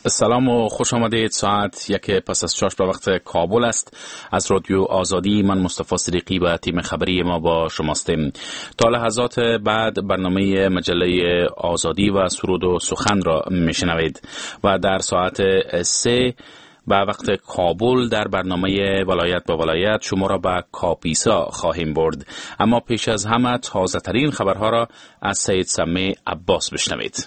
سلام و خوش آمدید. ساعت 1:06 به وقت کابل است. از رادیو آزادی من مصطفی صدیقی و تیم خبری ما با شماستیم. تا لحظات بعد برنامه مجله آزادی و سرود و سخن را میشنوید و در ساعت 3 به وقت کابل در برنامه ولایت به ولایت شما را به کاپیسا خواهیم برد. اما پیش از همه تازه ترین خبرها را از سید سمی عباس بشنوید.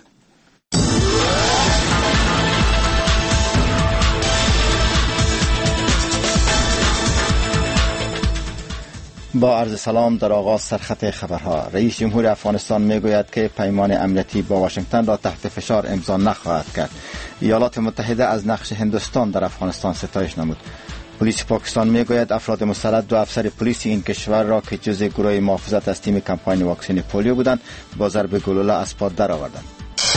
با عرض سلام در آغاز سرخط خبرها. رئیس جمهور افغانستان میگوید که پیمان امنیتی با واشنگتن را تحت فشار امضا نخواهد کرد. ایالات متحده از نقش هندوستان در افغانستان ستایش نمود. پلیس پاکستان میگوید افراد مسلح 2 افسر پلیس این کشور را که جزء گروه محافظت از تیم کمپاین واکسن پولیو بودند با ضرب گلوله از پا درآوردند.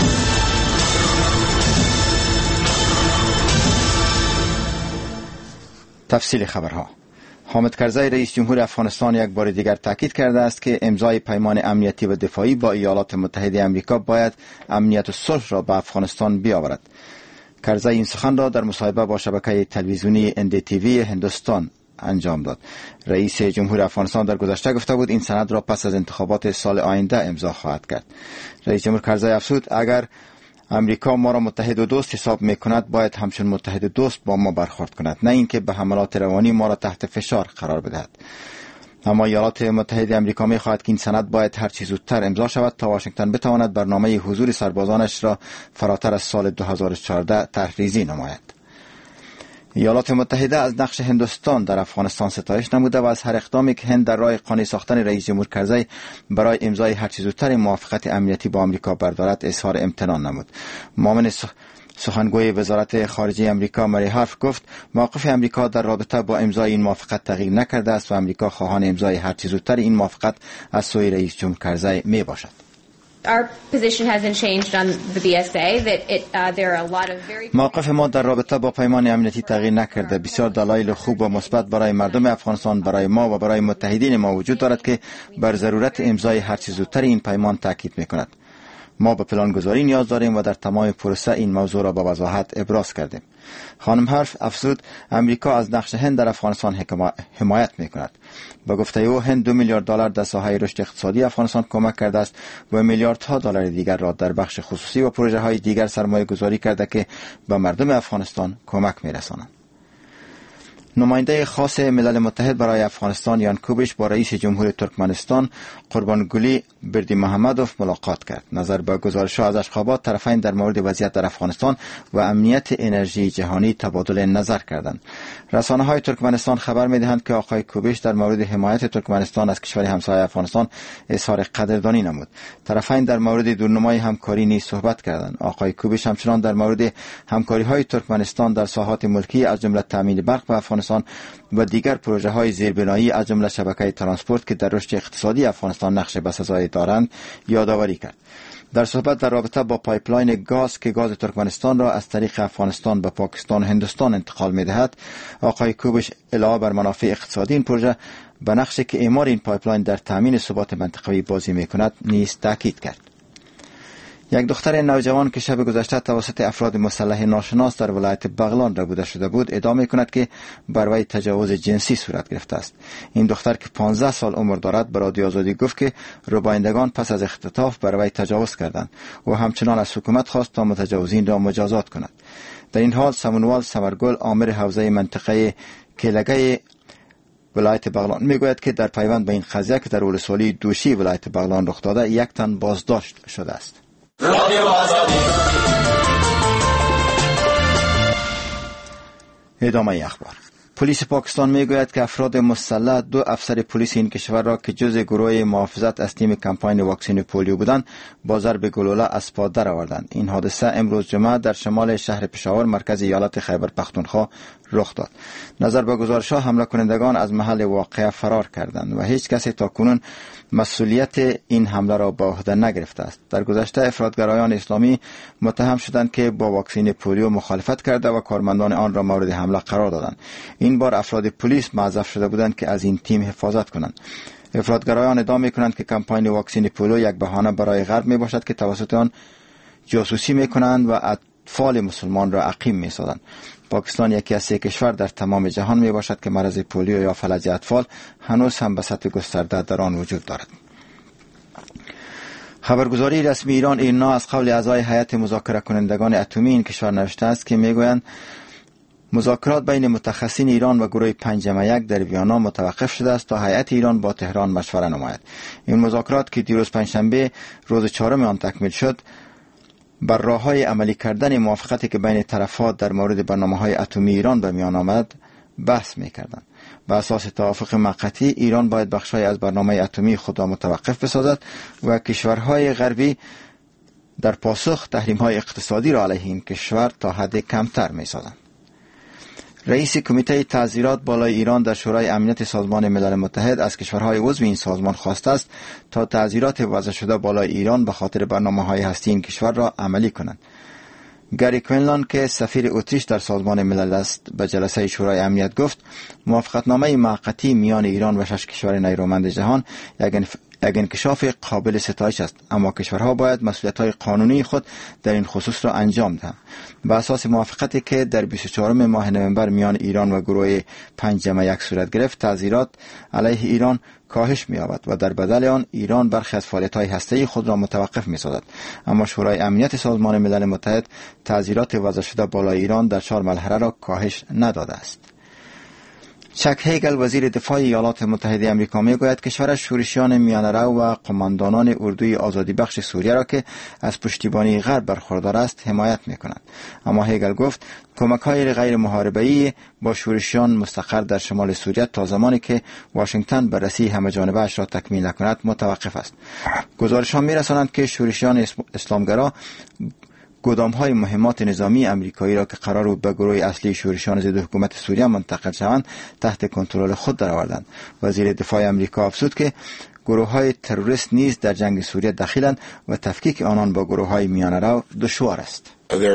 تفصیل خبرها. حامد کرزی رئیس جمهور افغانستان یک بار دیگر تاکید کرده است که امضای پیمان امنیتی و دفاعی با ایالات متحده آمریکا باید امنیت و صلح را به افغانستان بیاورد. کرزی این سخن را در مصاحبه با شبکه تلویزیونی NDTV هندوستان انجام داد. رئیس جمهور افغانستان در گذشته گفته بود این سند را پس از انتخابات سال آینده امضا خواهد کرد. رئیس جمهور کرزی افزود اگر امریکا ما را متحد و دوست حساب میکند باید همچون متحد و دوست با ما برخورد کند، نه اینکه به حملات روانی ما را تحت فشار قرار بدهد. اما ایالات متحده آمریکا میخواهد که این سند باید هر چه زودتر امضا شود تا واشنگتن بتواند برنامه حضور سربازانش را فراتر از سال 2014 تحریزی نماید. ایالات متحده از نقش هندوستان در افغانستان ستایش نموده و از هر اقدامی که هند در راه قانع ساختن رئیس جمهور کرزی برای امضای هر چه زودتر موافقت امنیتی با آمریکا بردارد اظهار امتنان نمود. معاون سخنگوی وزارت خارجه آمریکا مری هارف گفت موقف آمریکا در رابطه با امضای این موافقت تغییر نکرده است و آمریکا خواهان امضای هر چه زودتر این موافقت از سوی رئیس جمهور کرزی می باشد. موقف ما در رابطه با پیمان امنیتی تغییر نکرده. بسیار دلایل خوب و مثبت برای مردم افغانستان، برای ما و برای متحدین ما وجود دارد که بر ضرورت امضای هر چه زودتر این پیمان تاکید می‌کند. ما به پلان گذاری نیاز داریم و در تمام پروسه این موضوع را با وضاحت ابراز کردیم. خانم هارف افزود امریکا از نقش هند در افغانستان حمایت می‌کند. با گفته او هند 2 میلیارد دلار در ساحه رشد اقتصادی افغانستان کمک کرده است و میلیاردها دلار دیگر را در بخش خصوصی و پروژه‌های دیگر سرمایه گذاری کرده که به مردم افغانستان کمک می‌رسانند. نماینده خاص ملل متحد برای افغانستان یان کوبیش با رئیس جمهور ترکمنستان قربانگولی بردیمحمدوف ملاقات کرد. نظر به گزارش‌ها از اشخابات طرفین در مورد وضعیت در افغانستان و امنیت انرژی جهانی تبادل نظر کردند. رسانه‌های ترکمنستان خبر می‌دهند که آقای کوبیش در مورد حمایت ترکمنستان از کشور همسایه افغانستان اظهار قدردانی نمود. طرفین در مورد دورنمای همکاری نیز صحبت کردند. آقای کوبیش همچنان در مورد همکاری‌های ترکمنستان در ساحات ملکی از جمله تامین برق به افغانستان و دیگر پروژه‌های زیربنایی از جمله شبکه ترانسپورت که در رشد اقتصادی افغانستان نقش بسزایی دارند یادآوری کرد. در صحبت در رابطه با پایپلاین گاز که گاز ترکمنستان را از طریق افغانستان به پاکستان و هندوستان انتقال می‌دهد، آقای کوبش علاوه بر منافع اقتصادی این پروژه به نقشی که اعمار این پایپلاین در تامین ثبات منطقه‌ای بازی می‌کند نیز تاکید کرد. یک دختر نوجوان که شب گذشته توسط افراد مسلح ناشناس در ولایت بغلان ربوده شده بود ادعا می‌کند که بر وی تجاوز جنسی صورت گرفته است. این دختر که 15 سال عمر دارد به رادیو آزادی گفت که ربایندگان پس از اختطاف بر وی تجاوز کردند و همچنان از حکومت خواست تا متجاوزین را مجازات کند. در این حال سمنوال سمرگل آمر حوزه منطقه کلگه ولایت بغلان میگوید که در پیوند به این قضیه که در ولسوالی دوشی ولایت بغلان رخ داده 1 تن بازداشت شده است. ادامه اخبار. پلیس پاکستان میگوید که افراد مسلح 2 افسر پلیس این کشور را که جزء گروه محافظت از تیم کمپاین واکسن پولیو بودند با ضرب گلوله از پا درآوردند. این حادثه امروز جمعه در شمال شهر پشاور مرکز ایالت خیبر پختونخوا رخ داد. نظر به گزارش‌ها حمله کنندگان از محل واقعه فرار کردند و هیچ کسی تاکنون مسئولیت این حمله را به عهده نگرفته است. در گذشته افراطگرایان اسلامی متهم شدند که با واکسن پولیو مخالفت کرده و کارمندان آن را مورد حمله قرار دادند. این بار افراد پلیس معذف شده بودند که از این تیم حفاظت کنند. افراطگرایان ادعا می‌کنند که کمپاین واکسن پولیو یک بهانه برای غرب میباشد که توسط آن جاسوسی می‌کنند و اطفال مسلمان را عقیم می سازند. پاکستان یکی از 3 کشور در تمام جهان می باشد که مرض پولیو یا فلج اطفال هنوز هم به سطح گسترده در آن وجود دارد. خبرگزاری رسمی ایران ایرنا از قول اعضای هیئت مذاکره کنندگان اتمی این کشور نوشته است که میگویند مذاکرات بین متخصصین ایران و گروه 5+1 در ویانا متوقف شده است تا هیئت ایران با تهران مشوره نماید. این مذاکرات که دیروز پنجشنبه روز 4 آن تکمیل شد بر راه‌های عملی کردن موافقتی که بین طرفات در مورد برنامه‌های اتمی ایران به میان آمد بحث می‌کردند. بر اساس توافق موقتی ایران باید بخش‌های از برنامه اتمی خود را متوقف بسازد و کشورهای غربی در پاسخ تحریم‌های اقتصادی را علیه این کشور تا حد کمتر می‌سازند. رئیس کمیته تعزیرات بالای ایران در شورای امنیت سازمان ملل متحد از کشورهای عضو این سازمان خواسته است تا تعزیرات وضع شده بالای ایران به خاطر برنامه‌های هستی این کشور را عملی کنند. گری کوینلان که سفیر اتریش در سازمان ملل است به جلسه شورای امنیت گفت موافقتنامه موقتی میان ایران و 6 کشور نیرومند جهان یک انکشاف قابل ستایش است، اما کشورها باید مسئولیت‌های قانونی خود در این خصوص را انجام دهند. به اساس موافقتی که در 24 ماه نوامبر میان ایران و گروه 5+1 صورت گرفت، تعزیرات علیه ایران کاهش می‌یابد و در بدل آن ایران برخی از فعالیت‌های هسته‌ای خود را متوقف می‌سازد. اما شورای امنیت سازمان ملل متحد تعزیرات وضع شده بالای ایران در 4 مرحله را کاهش نداده است. چک هیگل وزیر دفاع ایالات متحده آمریکا میگوید کشورش شورشیان میانه‌رو و قماندانان اردوی آزادی بخش سوریه را که از پشتیبانی غرب برخوردار است حمایت می‌کند. اما هیگل گفت کمک‌های غیر محاربه‌ای با شورشیان مستقر در شمال سوریه تا زمانی که واشنگتن بررسی همه‌جانبه اش را تکمیل نکند متوقف است. گزارش‌ها می‌رسانند که شورشیان اسلامگرا گودام‌های مهمات نظامی امریکایی را که قرار بود به گروه اصلی شورشیان ضد حکومت سوریه منتقل شوند تحت کنترل خود درآوردند. وزیر دفاع آمریکا افزود که گروه‌های تروریست نیز در جنگ سوریه دخیلند و تفکیک آنان با گروه‌های میانه‌رو دشوار است.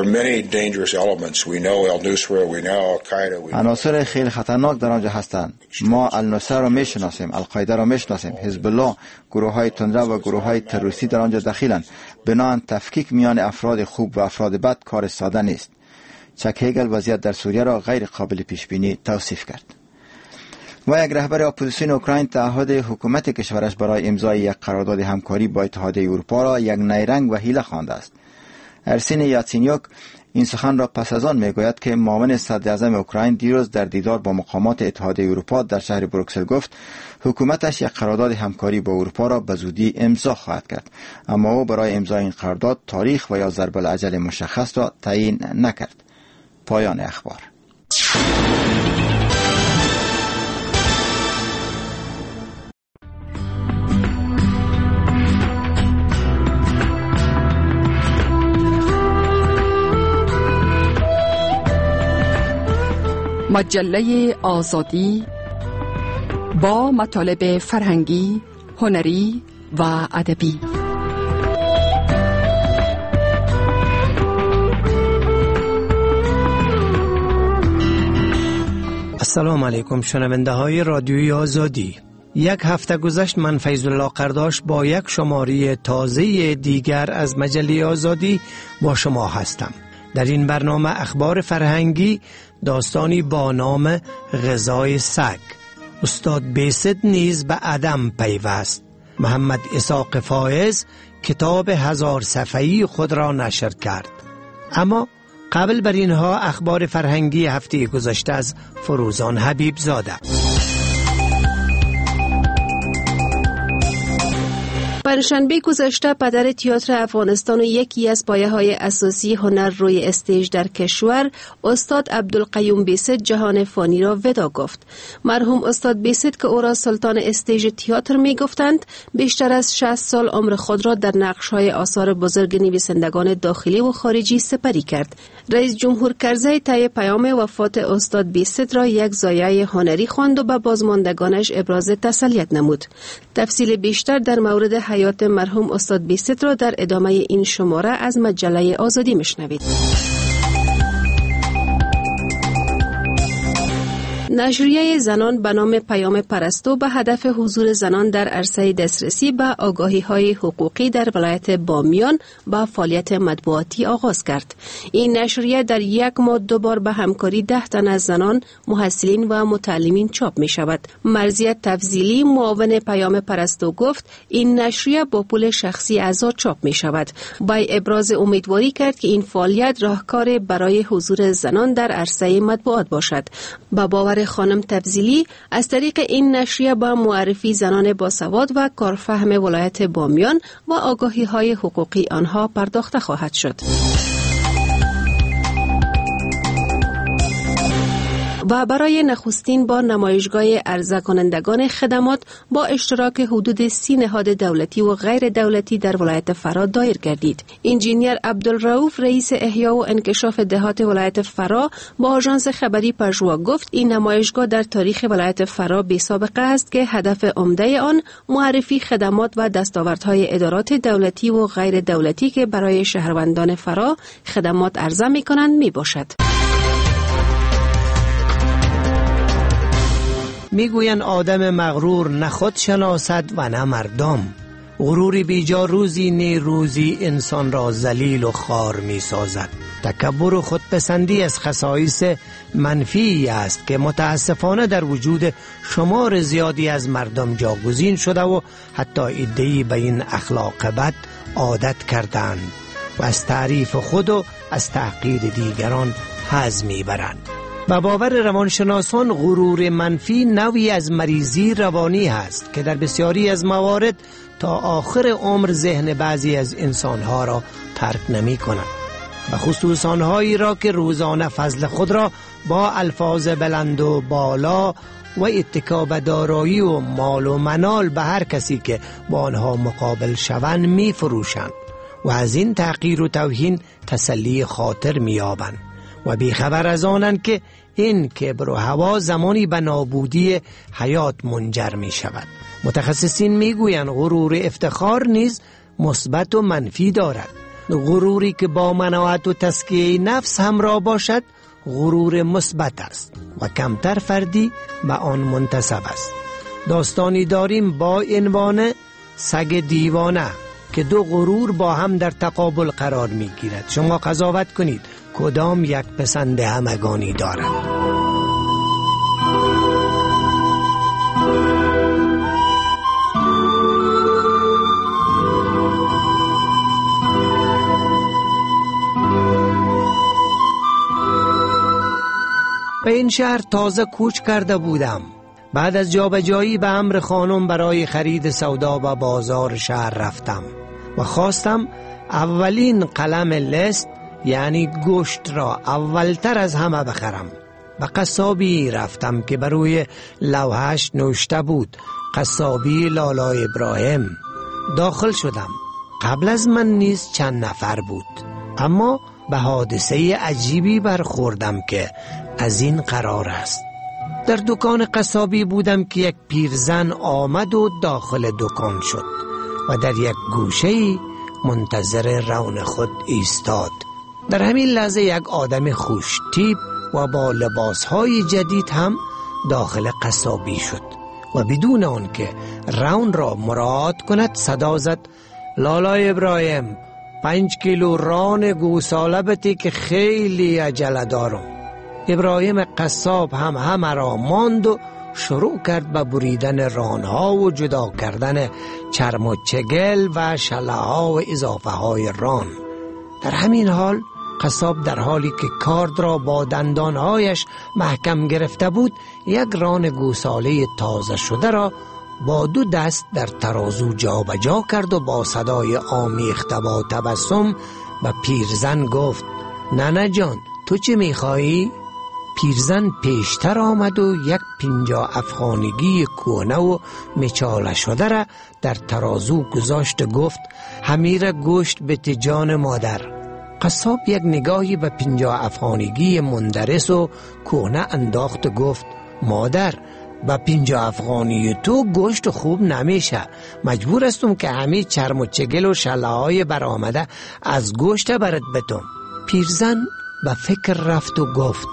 عناصر خیلی خطرناک در آنجا هستند. ما النصره را میشناسیم، القاعده را میشناسیم، حزب الله، گروه‌های تندرو و گروه‌های تروریستی در آنجا دخیلند. بنابراین تفکیک میان افراد خوب و افراد بد کار ساده نیست. چک هیگل وضعیت در سوریه را غیر قابل پیش بینی توصیف کرد. و یک رهبر اپوزیسیون اوکراین تعهد حکومت کشورش برای امضای یک قرارداد همکاری با اتحادیه اروپا را یک نیرنگ و حیله خوانده است. ارسین یاتسینیوک این سخن را پس از آن میگوید که معاون صدر اعظم اوکراین دیروز در دیدار با مقامات اتحادیه اروپا در شهر بروکسل گفت حکومتش یک قرارداد همکاری با اروپا را به زودی امضا خواهد کرد، اما او برای امضای این قرارداد تاریخ و یا ضرب الاجل مشخص را تعیین نکرد. پایان اخبار. مجله آزادی با مطالب فرهنگی، هنری و ادبی. السلام علیکم شنونده های رادیوی آزادی. یک هفته گذشت من فیض الله قرداش با یک شماره تازه دیگر از مجله آزادی با شما هستم. در این برنامه اخبار فرهنگی، داستانی با نام غذای سگ، استاد بیست نیز به عدم پیوست، محمد اسحاق فایز کتاب 1000 صفحه‌ای خود را نشر کرد. اما قبل بر اینها اخبار فرهنگی هفته گذشته از فروزان حبیب زاده. پنجشنبه گذشته پدر تئاتر افغانستان و یکی از پایه‌های اساسی هنر روی استیج در کشور، استاد عبدالقیوم بیست جهان فانی را ودا گفت. مرحوم استاد بیست که او را سلطان استیج تئاتر می گفتند، بیشتر از 60 سال عمر خود را در نقش‌های آثار بزرگ نویسندگان داخلی و خارجی سپری کرد. رئیس جمهور کرزی طی پیام وفات استاد بیست را یک زایه هنری خواند و به بازماندگانش ابراز تسلیت نمود. تفصیل بیشتر در مورد حیات مرحوم استاد بیست را در ادامه این شماره از مجله آزادی میشنوید. نشریه زنان به نام پیام پرستو به هدف حضور زنان در عرصه دسترسی به آگاهی‌های حقوقی در ولایت بامیان با فعالیت مطبوعاتی آغاز کرد. این نشریه در یک ماه 2 بار به همکاری 10 تن از زنان، محصلین و متعلمین چاپ می شود. مرضیه تفضیلی معاون پیام پرستو گفت این نشریه با پول شخصی اعضا چاپ می شود. با ابراز امیدواری کرد که این فعالیت راهکار برای حضور زنان در عرصه مطبوعات باشد. با باور خانم تفضیلی از طریق این نشریه با معرفی زنان باسواد و کارفهم ولایت بامیان و آگاهی‌های حقوقی آنها پرداخته خواهد شد. و برای نخستین بار نمایشگاه عرضه کنندگان خدمات با اشتراک حدود 30 نهاد دولتی و غیر دولتی در ولایت فرا دایر گردید. انجینیر عبدالرؤوف رئیس احیا و انکشاف دهات ولایت فرا با آژانس خبری پژوا گفت این نمایشگاه در تاریخ ولایت فرا بی سابقه است که هدف عمده آن معرفی خدمات و دستاوردهای ادارات دولتی و غیر دولتی که برای شهروندان فرا خدمات عرضه می‌کنند میباشد. میگوین آدم مغرور نه خود شناسد و نه مردم. غروری بیجا روزی نه روزی انسان را ذلیل و خوار می سازد. تکبر و خودپسندی از خصایص منفی است که متاسفانه در وجود شمار زیادی از مردم جاگزین شده و حتی عده‌ای به این اخلاق بد عادت کردند و از تعریف خود و از تحقیر دیگران حظ می برند. به باور روانشناسان غرور منفی نوعی از مریضی روانی است که در بسیاری از موارد تا آخر عمر ذهن بعضی از انسانها را ترک نمی کند. و خصوص آنهایی را که روزانه فضل خود را با الفاظ بلند و بالا و اتکا به دارایی و مال و منال به هر کسی که با آنها مقابل شوند می فروشند و از این تحقیر و توهین تسلی خاطر می یابند و بیخبر از آنند که این کبر و هوا زمانی به نابودی حیات منجر می شود. متخصصین می گویند غرور افتخار نیز مثبت و منفی دارد. غروری که با مناعت و تزکیه نفس همراه باشد غرور مثبت است و کمتر فردی به آن منتسب است. داستانی داریم با عنوان سگ دیوانه که 2 غرور با هم در تقابل قرار می گیرد. شما قضاوت کنید کدام یک پسند همگانی دارد. به این شهر تازه کوچ کرده بودم. بعد از جابجایی به امر خانم برای خرید سودا به بازار شهر رفتم و خواستم اولین قلم لست یعنی گوشت را اولتر از همه بخرم. به قصابی رفتم که بروی لوحش نوشته بود قصابی لالا ابراهیم. داخل شدم. قبل از من نیز چند نفر بود، اما به حادثه عجیبی برخوردم که از این قرار است. در دکان قصابی بودم که یک پیرزن آمد و داخل دکان شد و در یک گوشه‌ای منتظر رون خود ایستاد. در همین لحظه یک آدم خوش تیپ و با لباسهای جدید هم داخل قصابی شد و بدون آن که رون را مراعات کند صدا زد لالا ابراهیم 5 کیلو ران گوساله بده که خیلی عجله دارم. ابراهیم قصاب هم همه را ماند و شروع کرد به بریدن رانها و جدا کردن چرم و چگل و شله ها و اضافه های ران. در همین حال قصاب در حالی که کارد را با دندانهایش محکم گرفته بود یک ران گوساله تازه شده را با 2 دست در ترازو جا به جا کرد و با صدای آمیخته با تبسم به پیرزن گفت ننه جان تو چی میخوایی؟ پیرزن پیشتر آمد و یک 50 افغانیگی کهنه و مچاله شده را در ترازو گذاشت و گفت همیر گوشت به جان مادر. قصاب یک نگاهی به 50 افغانیگی مندرس و کهنه انداخت و گفت مادر با 50 افغانی تو گوشت خوب نمیشه، مجبور استم که همه چرم و چگل و شله های برآمده از گوشت برات بتم. پیرزن به فکر رفت و گفت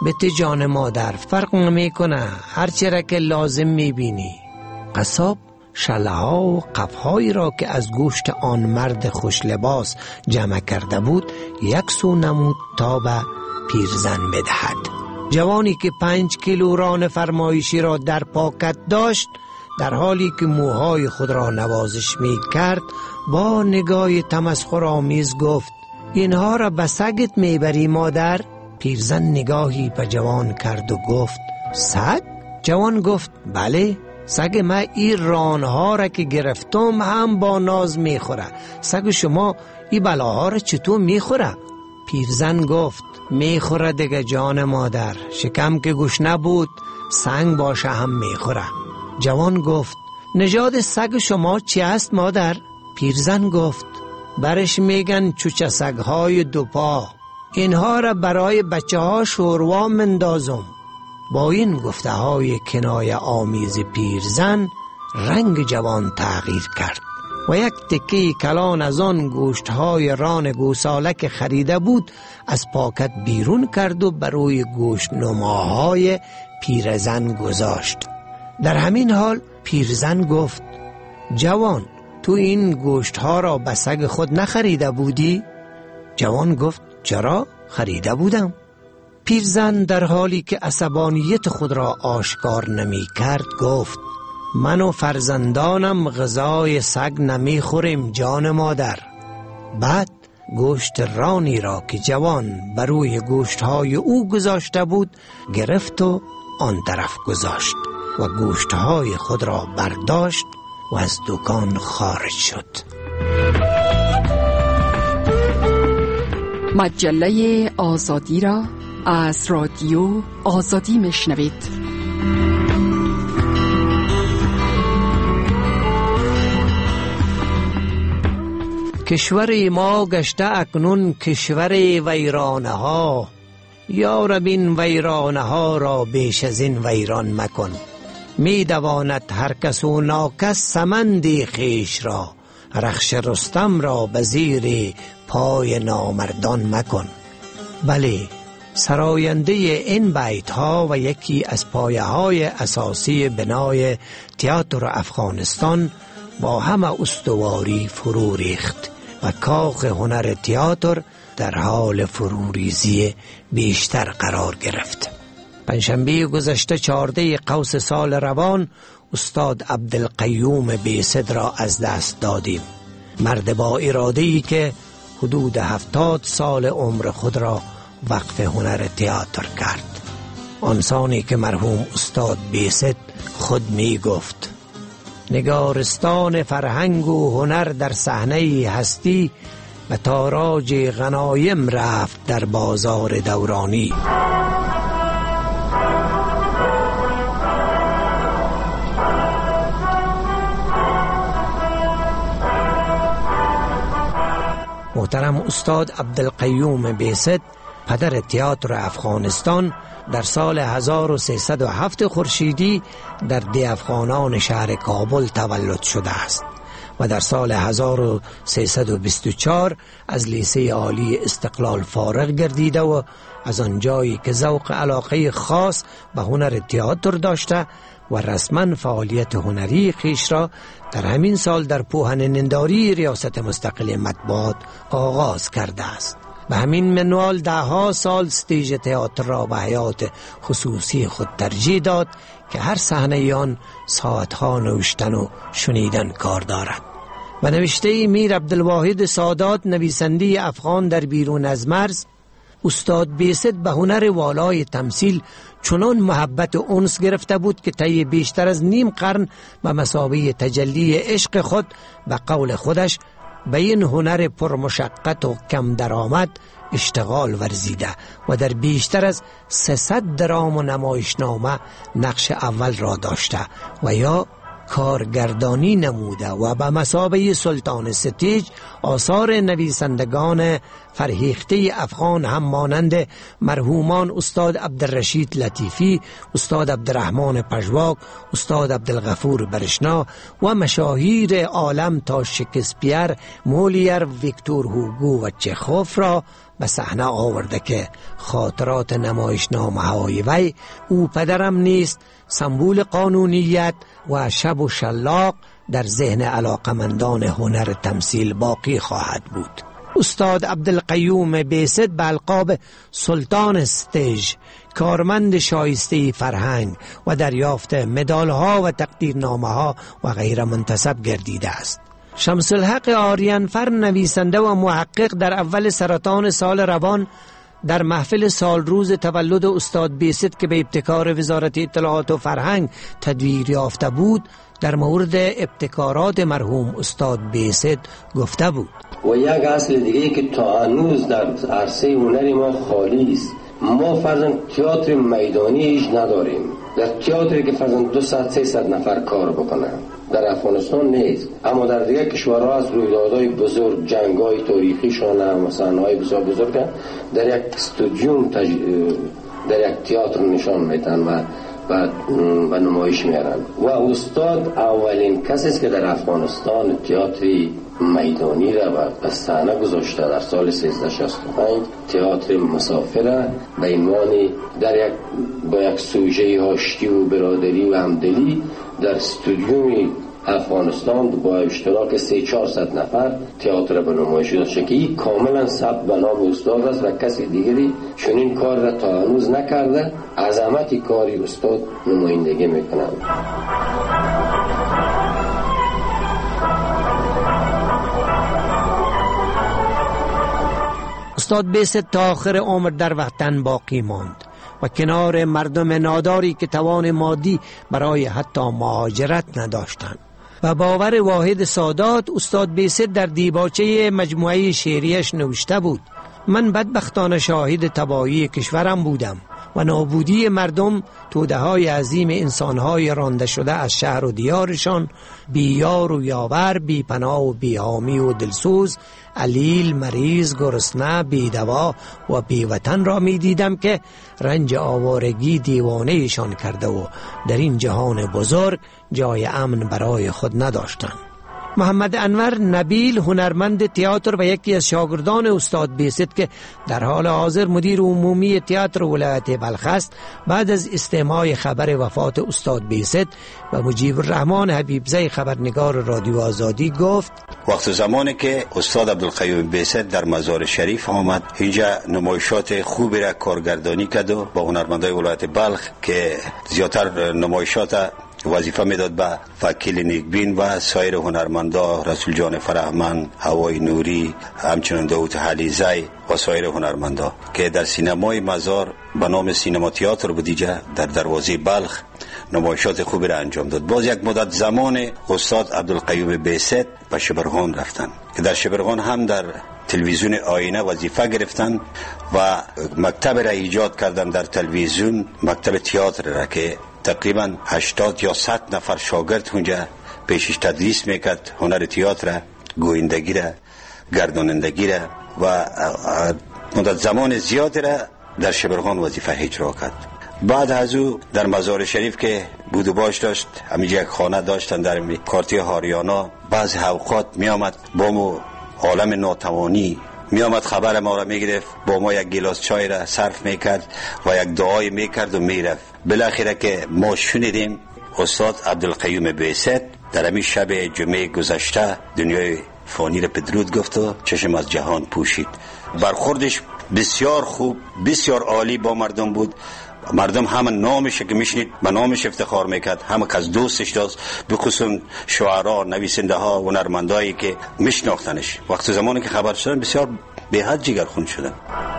بته جان مادر، فرق نمیکنه، هر چیره که لازم میبینی. قصاب شلها و قفهایی را که از گوشت آن مرد خوش لباس جمع کرده بود یک سو نمود تا به پیرزن بدهد. جوانی که 5 کیلو ران فرمایشی را در پاکت داشت، در حالی که موهای خود را نوازش می کرد، با نگاه تمسخرآمیز گفت: اینها را به سگت میبری مادر؟ پیرزن نگاهی به جوان کرد و گفت: سگ؟ جوان گفت: بله، سگ ما این رانها را که گرفتم هم با ناز میخوره. سگ شما این بلاها را چطور میخوره؟ پیرزن گفت: میخوره دیگه جان مادر، شکم که گشنه بود سنگ باشه هم میخوره. جوان گفت: نژاد سگ شما چی است مادر؟ پیرزن گفت: برش میگن چوچه سگهای 2 پا. اینها را برای بچه ها شوروا مندازم. با این گفته های کنایه آمیز پیرزن رنگ جوان تغییر کرد و یک تکه کلان از آن گوشت های ران گوساله که خریده بود از پاکت بیرون کرد و بروی گوشت نماهای پیرزن گذاشت. در همین حال پیرزن گفت: جوان، تو این گوشت ها را به سگ خود نخریده بودی؟ جوان گفت: چرا؟ خریده بودم. پیرزن در حالی که عصبانیت خود را آشکار نمی کرد گفت: من و فرزندانم غذای سگ نمی خوریم جان مادر. بعد گوشت رانی را که جوان بروی گوشت های او گذاشته بود گرفت و آن طرف گذاشت و گوشت های خود را برداشت و از دکان خارج شد. مجله آزادی را از رادیو آزادی میشنوید. کشور ما گشته اکنون کشور ویرانه ها، یا رب این ویرانه ها را بیش از این ویران مکن. می دواند هر کس و ناکس سمندی خیش را، رخش رستم را به زیر پای نامردان مکن. بله، سراینده این بیت ها و یکی از پایه های اساسی بنای تئاتر افغانستان با همه استواری فرو ریخت و کاخ هنر تئاتر در حال فروریزی بیشتر قرار گرفت. پنجشنبه گذشته 14 قوس سال روان استاد عبدالقیوم بیسد را از دست دادیم. مرد با اراده‌ای که حدود 70 سال عمر خود را وقف هنر تئاتر کرد. آنسانی که مرحوم استاد بیسد خود می گفت: نگارستان فرهنگ و هنر در صحنه هستی و تاراج غنایم رفت در بازار دورانی. محترم استاد عبدالقیوم بیسد پدر تئاتر افغانستان در سال 1307 خورشیدی در ده افغانان شهر کابل تولد شده است و در سال 1324 از لیسه عالی استقلال فارغ گردیده و از آنجایی که ذوق علاقه خاص به هنر تئاتر داشته و رسما فعالیت هنری خیش را در همین سال در پوهن ننداری ریاست مستقل مطبوعات آغاز کرده است. به همین منوال 10 سال استیج تئاتر را به حیات خصوصی خود ترجیح داد که هر صحنه آن ساعتها نوشتن و شنیدن کار دارد. و نوشته میر عبدالواحد سادات نویسنده افغان در بیرون از مرز، استاد بیسد به هنر والای تمثیل چنان محبت و انس گرفته بود که طی بیشتر از نیم قرن به مثابه تجلی عشق خود به قول خودش به این هنر پرمشقت و کم درآمد اشتغال ورزیده و در بیشتر از 300 درام و نمایشنامه نقش اول را داشته و یا کارگردانی نموده و به مثابه سلطان ستیج آثار نویسندگان فرهیخته افغان هم مانند مرحومان استاد عبدالرشید لطیفی، استاد عبدالرحمن پژواک، استاد عبدالغفور برشنا و مشاهیر عالم تا شکسپیر، مولیر، ویکتور هوگو و چخوف را به صحنه آورده که خاطرات نمایشنامه‌های وی او پدرم نیست سمبول قانونیت و شب و شلاق در ذهن علاقمندان هنر تمثیل باقی خواهد بود. استاد عبدالقیوم بیست به القاب سلطان استیج، کارمند شایسته فرهنگ و دریافت مدالها و تقدیرنامه‌ها و غیره منتسب گردیده است. شمس الحق آریانفر، نویسنده و محقق، در اول سرطان سال روان در محفل سال روز تولد استاد بیست که به ابتکار وزارت اطلاعات و فرهنگ تدویر یافته بود، در مورد ابتکارات مرحوم استاد بیست گفته بود: و یک اصل دیگه که تا هنوز در عرصه هنری ما خالی است، ما فرضاً تئاتر میدانی هیچ نداریم. در تئاتری که فرضاً 200-300 نفر کار بکنن در افغانستان نیست، اما در دیگر کشورها از رویدادهای بزرگ، جنگ‌های تاریخیشان، مثلاهای بسیار بزرگ در یک استودیوم در یک تئاتر نشان میدن و نمایش میارن. و استاد اولین کسی است که در افغانستان تئاتری میدانی را به صحنه گذاشته. در سال 1365 تئاتر مسافر به عنوان با یک سوژه آشتی و برادری و همدلی در استودیوم افغانستان با اشتراک 300-400 نفر تئاتر به نمایش داشته که این کاملا ثبت به نام استاد است و کسی دیگری چنین کار را تا هنوز نکرده. عظمت کاری استاد نمایندگی میکنه. استاد بیست تا آخر عمر در وطن باقی ماند و کنار مردم ناداری که توان مادی برای حتی مهاجرت نداشتند. و باور واحد سادات، استاد بیست در دیباچه مجموعه شعریش نوشته بود: من بدبختانه شاهد تباهی کشورم بودم و نابودی مردم، توده‌های عظیم انسان‌های رانده شده از شهر و دیارشان، بی یار و یاور، بی پناه و بی حامی و دلسوز، علیل، مریض، گرسنه، بی دوا و بی وطن را می دیدم که رنج آوارگی دیوانه‌شان کرده و در این جهان بزرگ جای امن برای خود نداشتند. محمد انور نبیل، هنرمند تئاتر و یکی از شاگردان استاد بیست که در حال حاضر مدیر عمومی تئاتر ولایت بلخ است، بعد از استماع خبر وفات استاد بیست و مجیب الرحمن حبیبزی خبرنگار رادیو آزادی گفت: وقت زمانی که استاد عبدالقیوم بیست در مزار شریف آمد، اینجا نمایشات خوبی را کارگردانی کرد و با هنرمندای ولایت بلخ که زیادتر نمایشات وظیفه میداد به وکیل نیکبین و سایر هنرمندا، رسول جان فرهمند، هوای نوری، همچنین داوود حلیزی و سایر هنرمندا که در سینمای مزار به نام سینما تئاتر بودیجا در دروازه بلخ نمایشات خوبی را انجام داد. باز یک مدت زمان استاد عبدالقیوم بیست به شبرغان رفتن که در شبرغان هم در تلویزیون آینه وظیفه گرفتن و مکتب را ایجاد کردن در تلویزیون، مکتب تئاتر را که تقریبا 80 یا 100 نفر شاگرد اونجا پیشش تدریس میکرد، هنر تئاتر، گویندگی را، گردانندگی را و مدت زمان زیادی را در شبرغان وظیفه اجرا کرد. بعد از او در مزار شریف که بود و باش داشت، همینجا یک خانه داشتن در کارتی هاریانا، بعض اوقات می آمد با مو عالم ناتوانی می آمد خبر ما را می گرفت، با ما یک گلاس چای را صرف می کرد و یک دعای می کرد و می رفت. بالاخره که ما شنیدیم استاد عبدالقیوم بیست در همین شب جمعه گذشته دنیای فانی را بدرود گفت و چشم از جهان پوشید. برخوردش بسیار خوب، بسیار عالی با مردم بود. مردم همه نامش که میشنید به نامش افتخار میکرد، همه که از دوستش داشت، بخصوص شعرا، نویسنده ها، هنرمندایی که میشناختنش. وقت زمانی که خبر شدن بسیار به حد جگرخون شدن.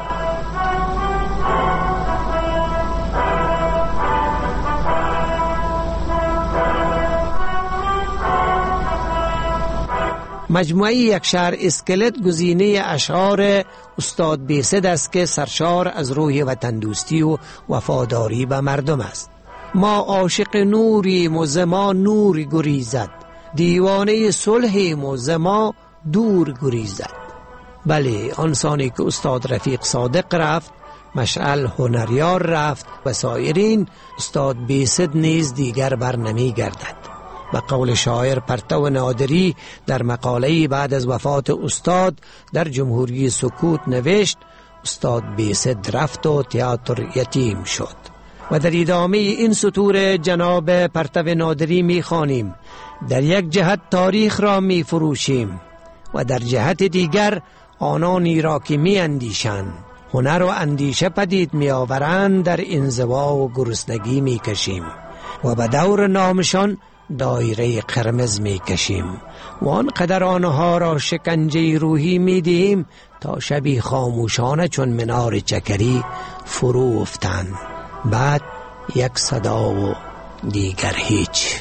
مجموعه یک شهر اسکلت گزینه اشعار استاد بیست است که سرشار از روح وطن دوستی و وفاداری به مردم است. ما عاشق نوریم و ز ما نور گریزد، دیوانه صلحیم و ز ما دور گریزد. بله، آن سانی که استاد رفیق صادق رفت، مشعل هنریار رفت و سایرین، استاد بیست نیز دیگر بر نمی گردد. و قول شاعر پرتو نادری در مقاله بعد از وفات استاد در جمهوری سکوت نوشت: استاد بیست رفت و تئاتر یتیم شد. و در ادامه این سطور جناب پرتو نادری می خوانیم: در یک جهت تاریخ را می فروشیم و در جهت دیگر آنانی را که می اندیشند، هنر و اندیشه پدید می آورند، در انزوا و گرسنگی می کشیم و به دور نامشان دایره قرمز می کشیم و آنقدر آنها را شکنجه روحی می دهیم تا شبی خاموشانه چون منار چکری فرو افتند. بعد یک صدا و دیگر هیچ.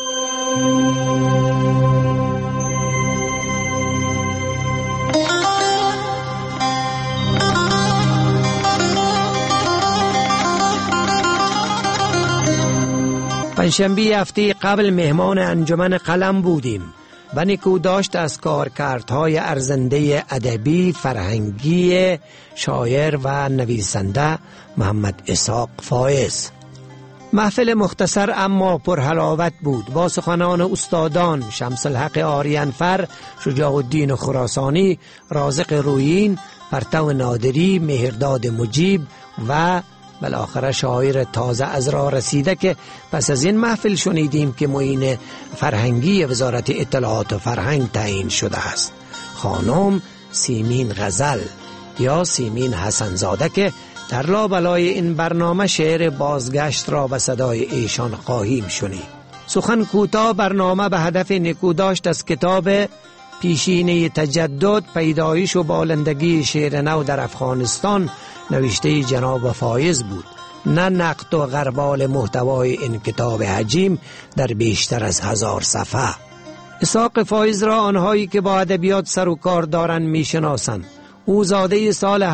پنجشنبه هفته قبل مهمان انجمن قلم بودیم و نکوداشت از کارکردهای ارزنده ادبی فرهنگی شاعر و نویسنده محمد اسحاق فایز. محفل مختصر اما پرحلاوت بود با سخنان استادان شمس الحق آریانفر، شجاع الدین خراسانی، رازق رویین، پرتو نادری، مهرداد مجیب و بالاخره شاعر تازه از راه رسیده که پس از این محفل شنیدیم که معین فرهنگی وزارت اطلاعات و فرهنگ تعیین شده است، خانم سیمین غزل یا سیمین حسنزاده، که در لابلای این برنامه شعر بازگشت را به صدای ایشان خواهیم شنید. سخن کوتاه برنامه به هدف نکوداشت از کتاب پیشینه تجدد، پیدایش و بالندگی شعر نو در افغانستان نوشته جناب فایز بود، نه نقد و غربال محتوای این کتاب حجیم در بیشتر از 1000 صفحه. اسحاق فایز را آنهایی که با ادبیات سر و کار دارند میشناسند. او زاده سال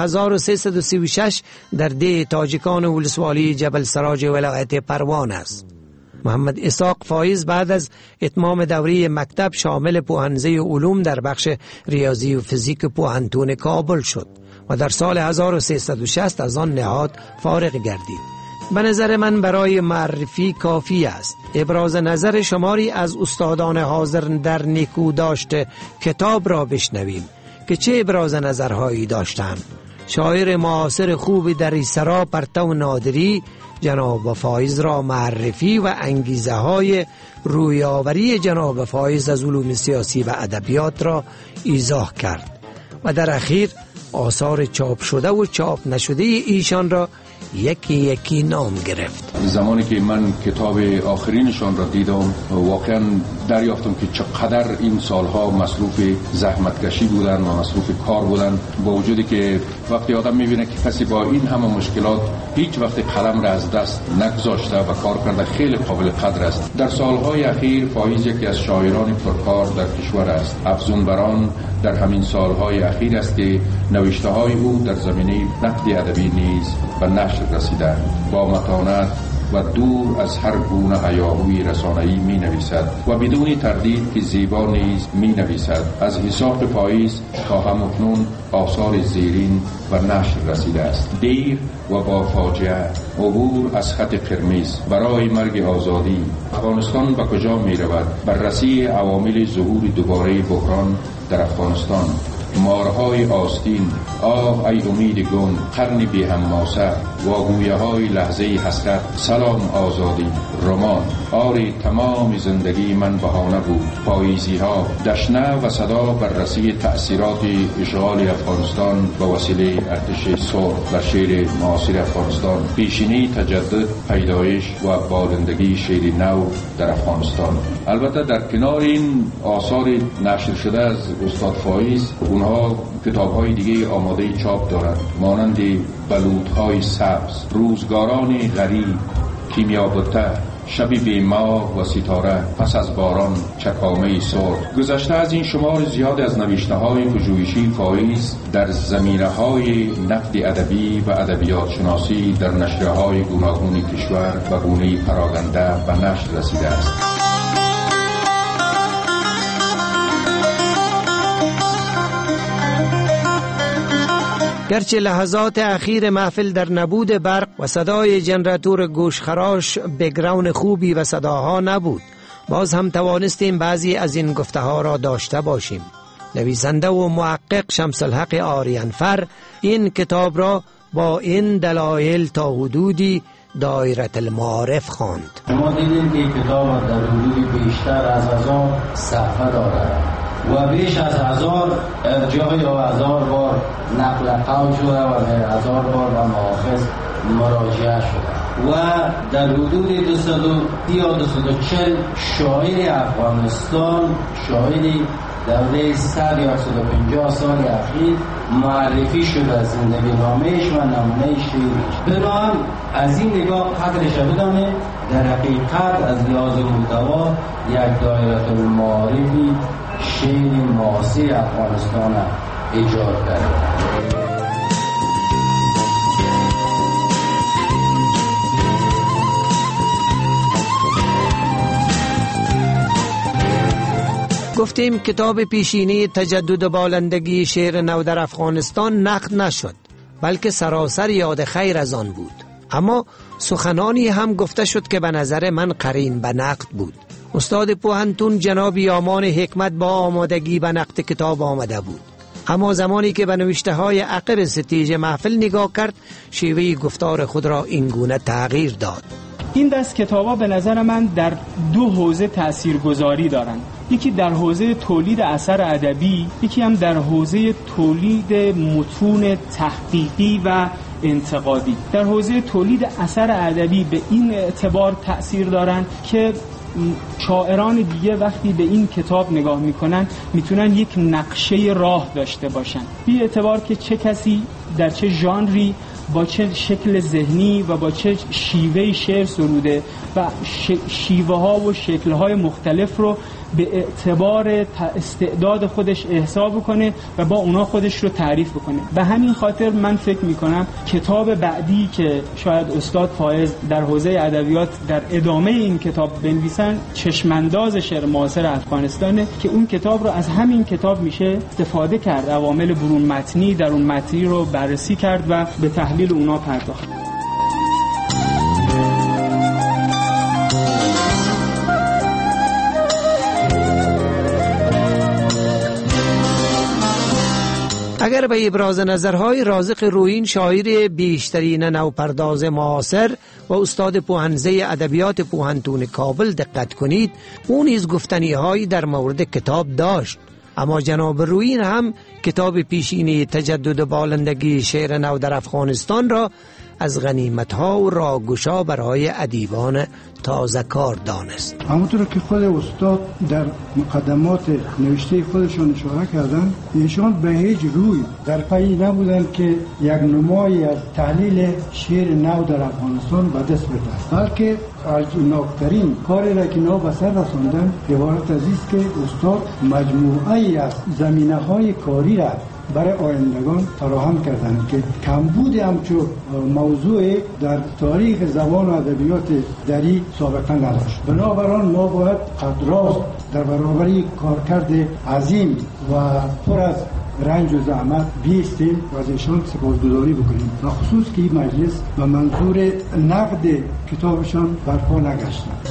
1336 در ده تاجیکان ولسوالی جبل سراج ولایت پروان است. محمد اسحاق فایز بعد از اتمام دوره مکتب شامل پوهنزه علوم در بخش ریاضی و فیزیک پوهنتون کابل شد و در سال 1360 از آن نهاد فارغ گردید. به نظر من برای معرفی کافی است ابراز نظر شماری از استادان حاضر در نکوداشت کتاب را بشنویم که چه ابراز نظرهایی داشتند. شاعر معاصر خوبی در ایسرا پرتو نادری جناب فایز را معرفی و انگیزه های رویاوری جناب فایز از علوم سیاسی و ادبیات را ایضاح کرد و در اخیر آثار چاپ شده و چاپ نشده ایشان را یکی یکی نام گرفت. زمانی که من کتاب آخرینشان را دیدم واقعا دریافتم که چقدر این سالها مصروف زحمتکشی بودن و مصروف کار بودن، با وجودی که وقتی آدم میبینه که کسی با این همه مشکلات هیچ وقت قلم را از دست نگذاشته و کار کرده خیلی قابل قدر است. در سالهای اخیر فایز یکی از شاعران پرکار در کشور است. افزون بران در همین سالهای اخیر است که نوشته های او در زمینه نقد ادبی نیز به نشر رسیده. با متانت و دور از هر گونه هیاهوی رسانه‌ای می نویسد و بدون تردید که زیبا نیز می نویسد. از حساب فایز تا همکنون آثار زیرین و نشر رسیده است. دیر و با فاجعه، عبور از خط قرمز، برای مرگ آزادی، افغانستان به کجا می رود، بررسی عوامل ظهور دوباره بحران در افغانستان، مارهای آستین، آه ای امید گم، قرن بی هماسه، واگویه های لحظه حسرت، سلام آزادی، رمان، آری تمام زندگی من بهانه بود، پاییزی ها، دشنه و صدا بررسی تأثیرات اشغال افغانستان به وسیله ارتش سرخ و شعر معاصر افغانستان، پیشینه تجدد، پیدایش و بالندگی شعر نو در افغانستان. البته در کنار این آثار نشر شده از استاد فایز، اونها کتاب‌های دیگه آماده چاپ دارند، مانند بلوط‌های سبز، روزگاران غریب، کیمیا بته، شبی بی ماه و ستاره، پس از باران، چکامه سرخ. گذشته از این شمار زیاد از نوشته‌های پژوهشی فایز در زمینه‌های نقد ادبی و ادبیات شناسی در نشریه‌های گوناگون کشور و گونه پراگنده به نشر رسیده است. گرچه لحظات اخیر محفل در نبود برق و صدای جنراتور گوشخراش بک‌گراند خوبی و صداها نبود، باز هم توانستیم بعضی از این گفته ها را داشته باشیم. نویسنده و محقق شمس الحق آریانفر این کتاب را با این دلایل تا حدودی دایره المعارف خواند. ما دیدیم که کتاب در حدود بیشتر از 1000 صفحه دارد و بیش از 1000 ارجاع یا 1000 بار نقل قول شده و 1000 بار به مؤاخذ مراجعه شده و در حدود 230 یا 240 شاعر افغانستان، شاعری دوره 100 یا 150 سال اخیر معرفی شده از زندگی نامه‌اش و نمونه شعریش. بنابراین از این نگاه قدرش بدانه در حقیقت از لحاظ محتوا یک دایره المعارفی شعر معاصر افغانستان ایجاد کرده. گفتیم کتاب پیشینی تجدد بالندگی شعر نو در افغانستان نقد نشد، بلکه سراسر یاد خیر از آن بود. اما سخنانی هم گفته شد که به نظر من قرین به نقد بود. استاد پوهنتون جناب یامان حکمت با آمادگی به نقد کتاب آمده بود، اما زمانی که به نوشته های عقب ستیج محفل نگاه کرد، شیوه گفتار خود را اینگونه تغییر داد. این دست کتابا به نظر من در دو حوزه تاثیرگذاری دارند. یکی در حوزه تولید اثر ادبی، یکی هم در حوزه تولید متون تحقیقی و انتقادی. در حوزه تولید اثر ادبی به این اعتبار تأثیر دارند که شاعران دیگه وقتی به این کتاب نگاه میکنن میتونن یک نقشه راه داشته باشن، بی اعتبار که چه کسی در چه ژانری با چه شکل ذهنی و با چه شیوه شعر سروده و شیوه ها و شکل های مختلف رو به اعتبار استعداد خودش احساب کنه و با اونا خودش رو تعریف بکنه. به همین خاطر من فکر میکنم کتاب بعدی که شاید استاد فایز در حوزه ادبیات در ادامه این کتاب بنویسن، چشمانداز شعر معاصر افغانستانه که اون کتاب رو از همین کتاب میشه استفاده کرد، عوامل برون متنی در اون متنی رو بررسی کرد و به تحلیل اونا پرداخت. اگر به ابراز نظرهای رازق رویین شاعر بیشترین نوپرداز معاصر و استاد پوهنزه ادبیات پوهنتون کابل دقت کنید، او نیز گفتنی‌هایی در مورد کتاب داشت. اما جناب رویین هم کتاب پیشینی تجدد بالندگی شعر نو در افغانستان را از غنیمت‌ها و راهگشا برای ادیبان تازه کار دانست. همونطور که خود استاد در مقدمات نوشته خودشون اشاره کردن، ایشان به هیچ روی در پی نبودن که یک نمایی از تحلیل شعر نو در افغانستان به دست بدن، بلکه عجیب‌ترین کاری را که نو به سر رساندن عبارت از است که استاد مجموعه‌ای از زمینه‌های کاری را برای آیندگان فراهم کردند که کمبود همچون موضوع در تاریخ زبان و ادبیات دری سابقه نداشت. بنابراین ما باید قدراست در برابری کارکرد عظیم و پر از رنج و زحمت بیستیم و از ایشان سپاسگزاری بکنیم، و خصوص که این مجلس به منظور نقد کتابشان برپا نگشتند.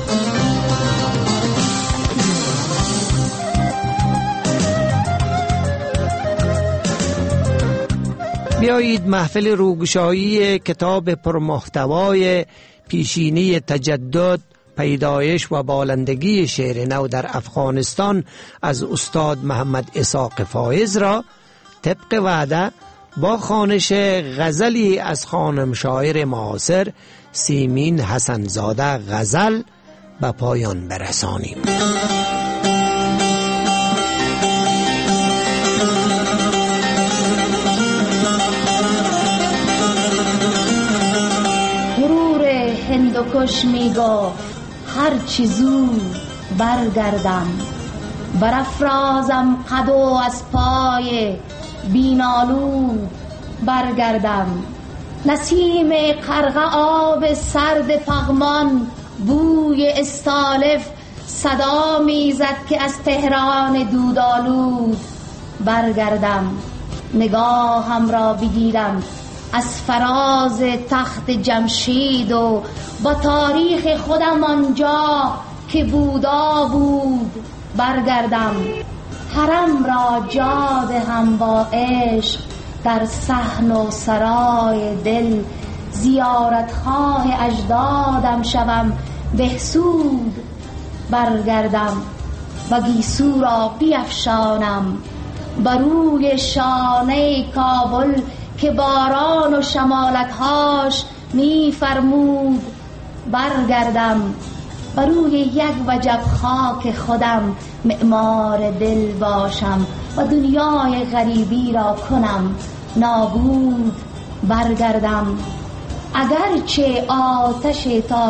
بیایید محفل روگشایی کتاب پرمحتوای پیشینی تجدد، پیدایش و بالندگی شعر نو در افغانستان از استاد محمد اسحاق فایز را طبق وعده با خوانش غزلی از خانم شاعر معاصر سیمین حسنزاده غزل به پایان برسانیم. هندوکش میگفت هر چیزو برگردم، برافرازم قد و از پای بینالود برگردم. نسیم قرقه آب سرد پغمان بوی استالف صدا میزد که از تهران دودالود برگردم. نگاهم را بگیرم از فراز تخت جمشید و با تاریخ خودم آنجا که بودا بود برگردم. حرم را جا دهم با عشق در صحن و سرای دل، زیارتخواه اجدادم شوم بهسود برگردم و گیسو را بیفشانم بر روی شانه کابل که باران و شمالتهاش میفرمود برگردم. بر روی یک وجب خاک خودم معمار دل باشم و دنیای غریبی را کنم نابود برگردم. اگرچه آتش تا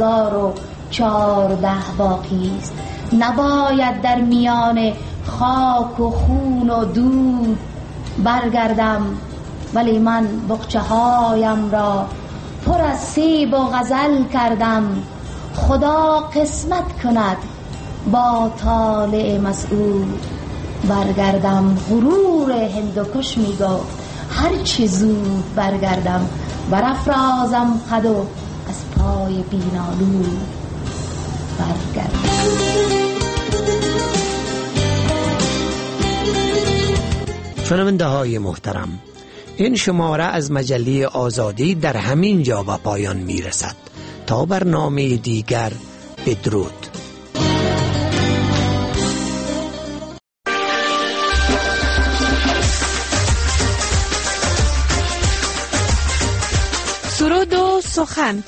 2014 باقی است، نباید در میان خاک و خون و دود برگردم. ولی من بقچه هایم را پر از سیب و غزل کردم. خدا قسمت کند با طالع مسعود برگردم. غرور هندوکش می گفت هر چه زود برگردم. برافرازم قد و از پای بینالود برگردم. شنونده های محترم، این شماره از مجله آزادی در همین جا به پایان می رسد. تا برنامه دیگر، بدرود. سرود و سخن.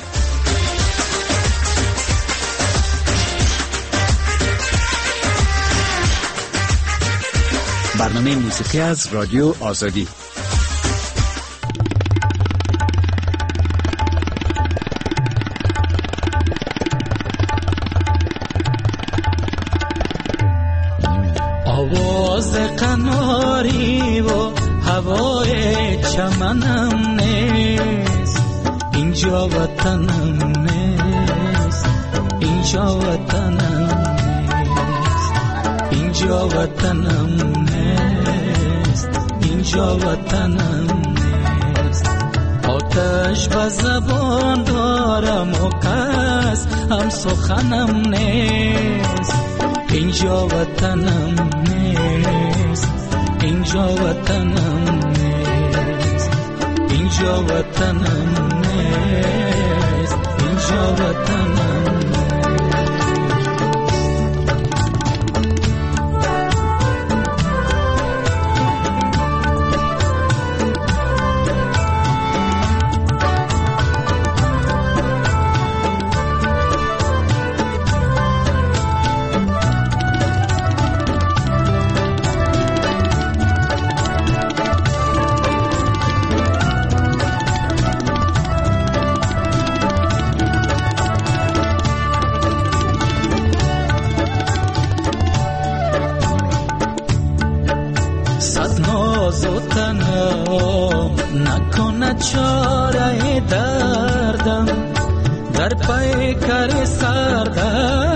برنامه موسیقی از رادیو آزادی. آواز قناری و هوای چمنم نیست، اینجا وطنم نیست، اینجا وطنم نیست، اینجا وطنم نیست، اینجا وطنم نیست. آتش به زبان دارم و کس هم سخنم نیست، اینجا وطنم نیست، اینجا وطنم نیست، اینجا وطنم نیست، اینجا وطنم نیست. نکند چاره دردم در پیکر سردم،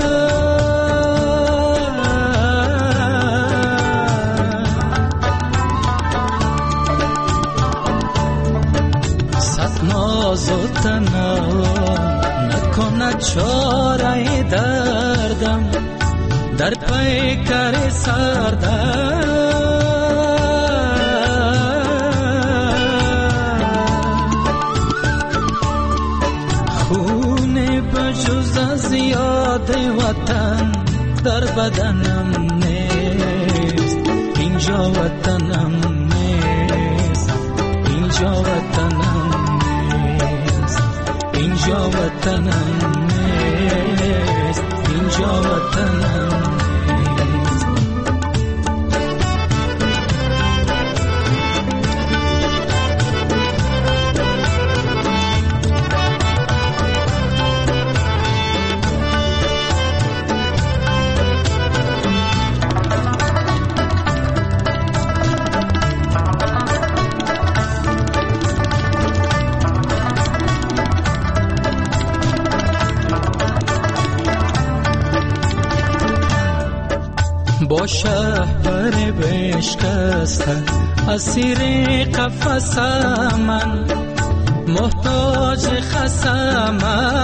صد ناز و تنم نکند چاره دردم در پیکر سردم. یاد وطن در بدنم نیست، اینجا وطنم نیست، اینجا وطنم نیست، اینجا وطنم نیست، اینجا وطنم نیست. با شهر بشکسته اسیر قفس من محتاج خسم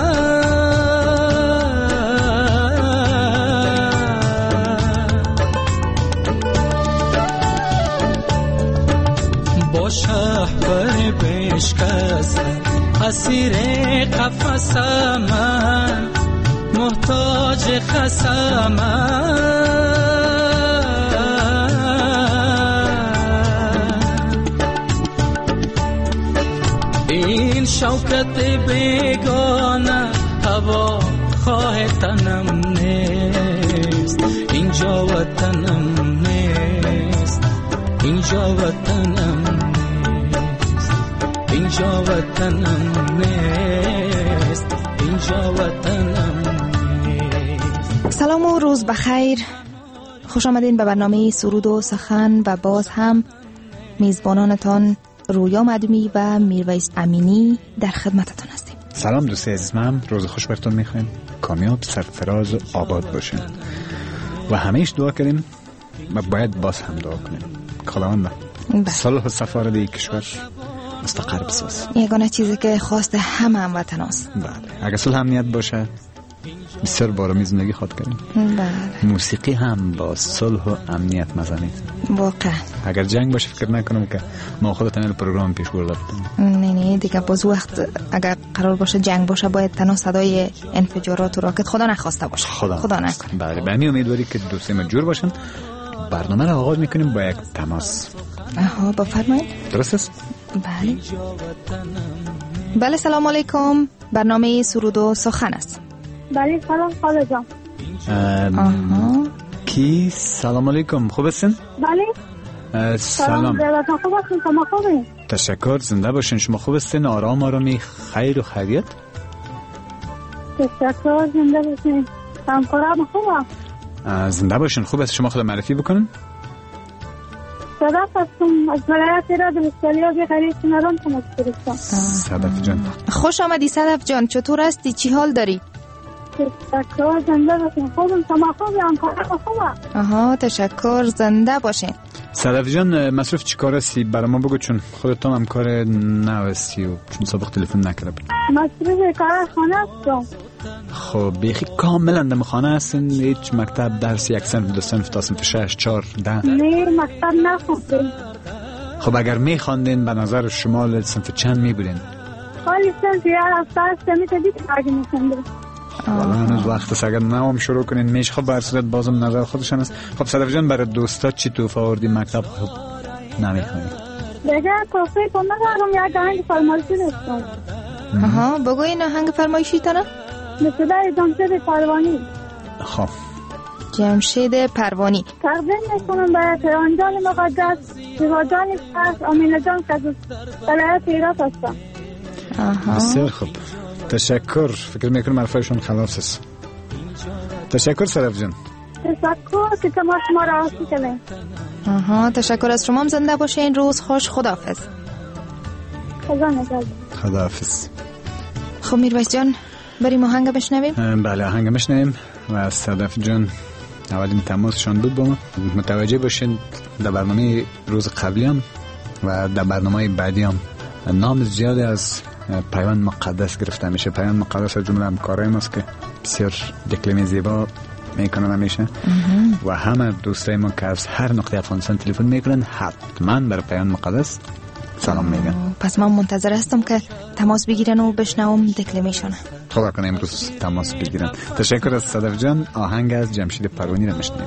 با شهپر بشکست اسیر قفس من محتاج خسم این شوکت بیگانه هوا خواه تنم نیست اینجا وطنم نیست اینجا وطنم نیست اینجا وطنم نیست اینجا وطنم نیست. سلام و روز بخیر، خوش آمدین به برنامه سرود و سخن و باز هم میزبانانتان رویا مدومی و میرویس امینی در خدمتتان هستیم. سلام دوستی عزیز، من روز خوش براتون میخوایم، کامیاب، سرفراز و آباد باشین و همیشه دعا کنیم و باید باز هم دعا کنیم خداوند صلح و صفا را در کشور مستقر بساز. یگانه چیزی که خواست همه هموطن است. بله، اگر صلح امنیت باشه بسیار بارمی زندگی خواهد کنیم. بله. موسیقی هم با صلح و امنیت مزنید. واقعا اگر جنگ باشه فکر نکنم که ما خودتون این پروگرام پیش برده بودیم. نه دیگه باز وقت اگر قرار باشه جنگ باشه باید تنها صدای انفجارات و راکت خدا نخواسته باشه. خدا نکنه. بله، به همین امیدواری که دوستای ما جور باشن. برنامه را آغاز میکنیم با یک تماس. بفرمایید. درست است؟ بله. بله، سلام علیکم. برنامه سرود و سخن است. بله، سلام خاله جان. کی؟ سلام علیکم، خوب هستین؟ بله. سلام. خوب هستین؟ شما خوبین؟ تشکر، زنده باشین. شما خوب هستین؟ آرامی خیر و خیریت؟ تشکر، زنده باشین. همکارم خوبه؟ زنده باشین. خوب است. شما خود معرفی بکنین؟ صدف هستم از ولایت ایراد بستالیابی غریب سنران تماس گرفتم. صدف جان، خوش آمدی صدف جان. چطور هستی؟ چی حال داری؟ تشکر، زنده باشین. خوبم، شما خوبی؟ همکارم خوبه؟ تشکر، زنده باشین. صدف جان، مصروف چی کار هستی؟ برای ما بگو، چون خودت هم کار نو هستی و چون سابق تلفن نکرده بود. مصروف کار خانه هستم. خب بیخی کاملا دم خانه هستین؟ هیچ مکتب، درس، یک صنف، دو صنف تا صنف 6 4 10؟ نه، مکتب نخوندم. خب اگر میخواندین به نظر شما صنف چند میبودین؟ خالی صنف یه هفته هسته میتدید اگه میخوندم. والا هنوز وقت است. اگر نوام شروع کنین میشه. خب برصورت بازم نظر خودشان است. خب صدف جان، برای دوستات چی توفه آوردی مکتب؟ خب نمیخوایی دیگه توفه کن ندارم. یک آهنگ فرمایشی داشتم. بگو این آهنگ فرمایشی تنه؟ مثل جمشید پروانی. خب جمشید پروانی تقدیم میکنم به پیران جان مقدس، شیوا جان فرس، امینه جان که از ولایت ایراد هستم. بسیار خوب، تشکر. فکر میکنم حرفایشون خلاص است. تشکر صدف جان. تشکر که شما را آسی کنید. تشکر از شما. زنده باشین. روز خوش. خداحافظ. خداحافظ. خب میرویس جان، بریم آهنگ بشنویم؟ بله، آهنگ بشنویم. و صدف جان اولین تماسشان بود با ما. متوجه باشین در برنامه روز قبلی هم و در برنامه بعدی هم نام زیادی از پیوند مقدس گرفته میشه. پیوند مقدس از جمله همکارای ماست که بسیار دکلمه زیبا میکنن همیشه و همه دوستای ما که از هر نقطه افغانستان تلفن میکنن حتما برای پیوند مقدس سلام میگن. پس من منتظر هستم که تماس بگیرن و بشنوم دکلمیشونه. خدا کنه امروز تماس بگیرن. تشکر از صدف جان. آهنگ از جمشید پروانی را میشنویم.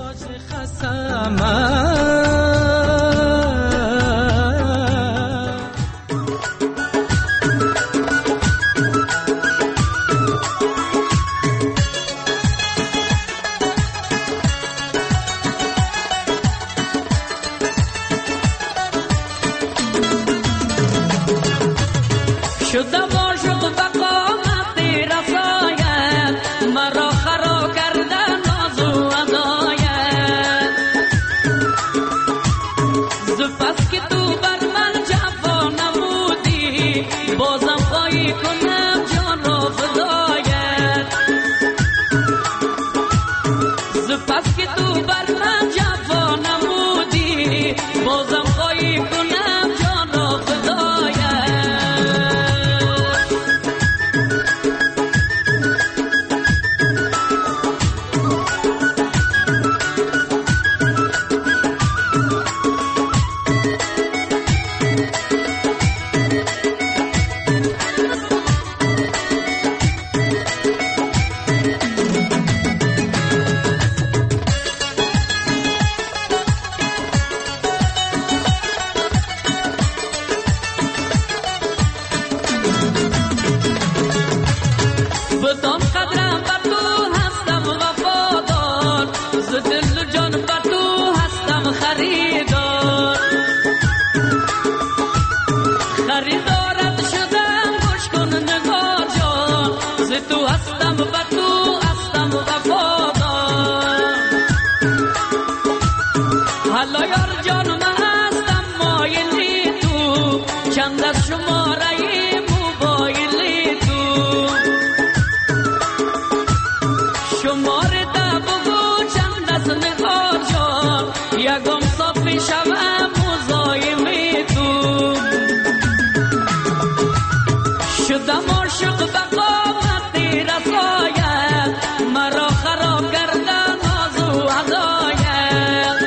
بدان قدرم بر تو هستم وفادار، ز دل و جان بر تو هستم خریدار. خریدارت شدم گوش کن نگار جان، ز تو هستم بر تو هستم وفادار. حالا یار جان من هستم مایلی تو، چند از شماره موبایلی تو. شماره ده بگو چند از نگار جان، یکم صافی شوم مزایمی تو. شدم عاشق به قامتی رسایت، مرا خراب کردن ناز و هدایت.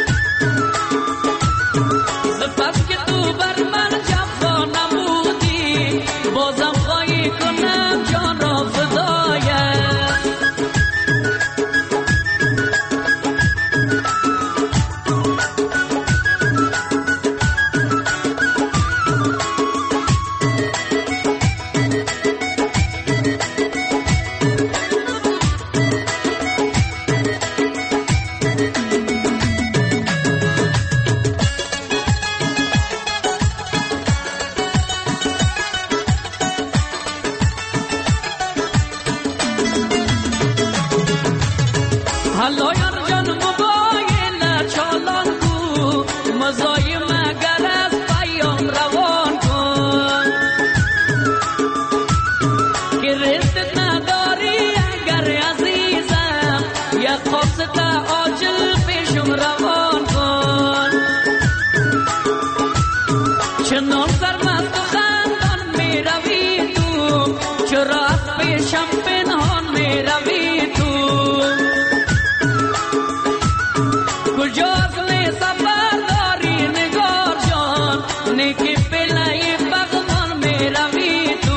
پس که تو بر من جفا نمودی، بازم خواهی کنم جان را فدایت. حالا یار جان موبایل چالان کو، مزای مگر از پیام روان کن. که رزقت نداری اگر عزیزم، یا خواست عاجل پیشم روان کن. چنان سرمست و خندان می روی تو، چرا از پیشم پنهان می روی تو. کجاست می سفر داری نگار جان، نیکی پلای بغمان می روی تو.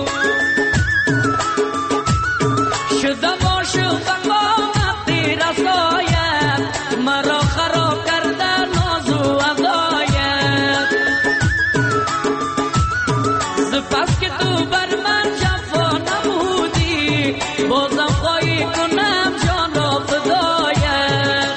شدم عاشق به قامتی رسایت، مرا خراب کردن ناز و هدایت. ز پس که تو بر من جفا نمودی، بازم خواهی کنم جان را فدایت.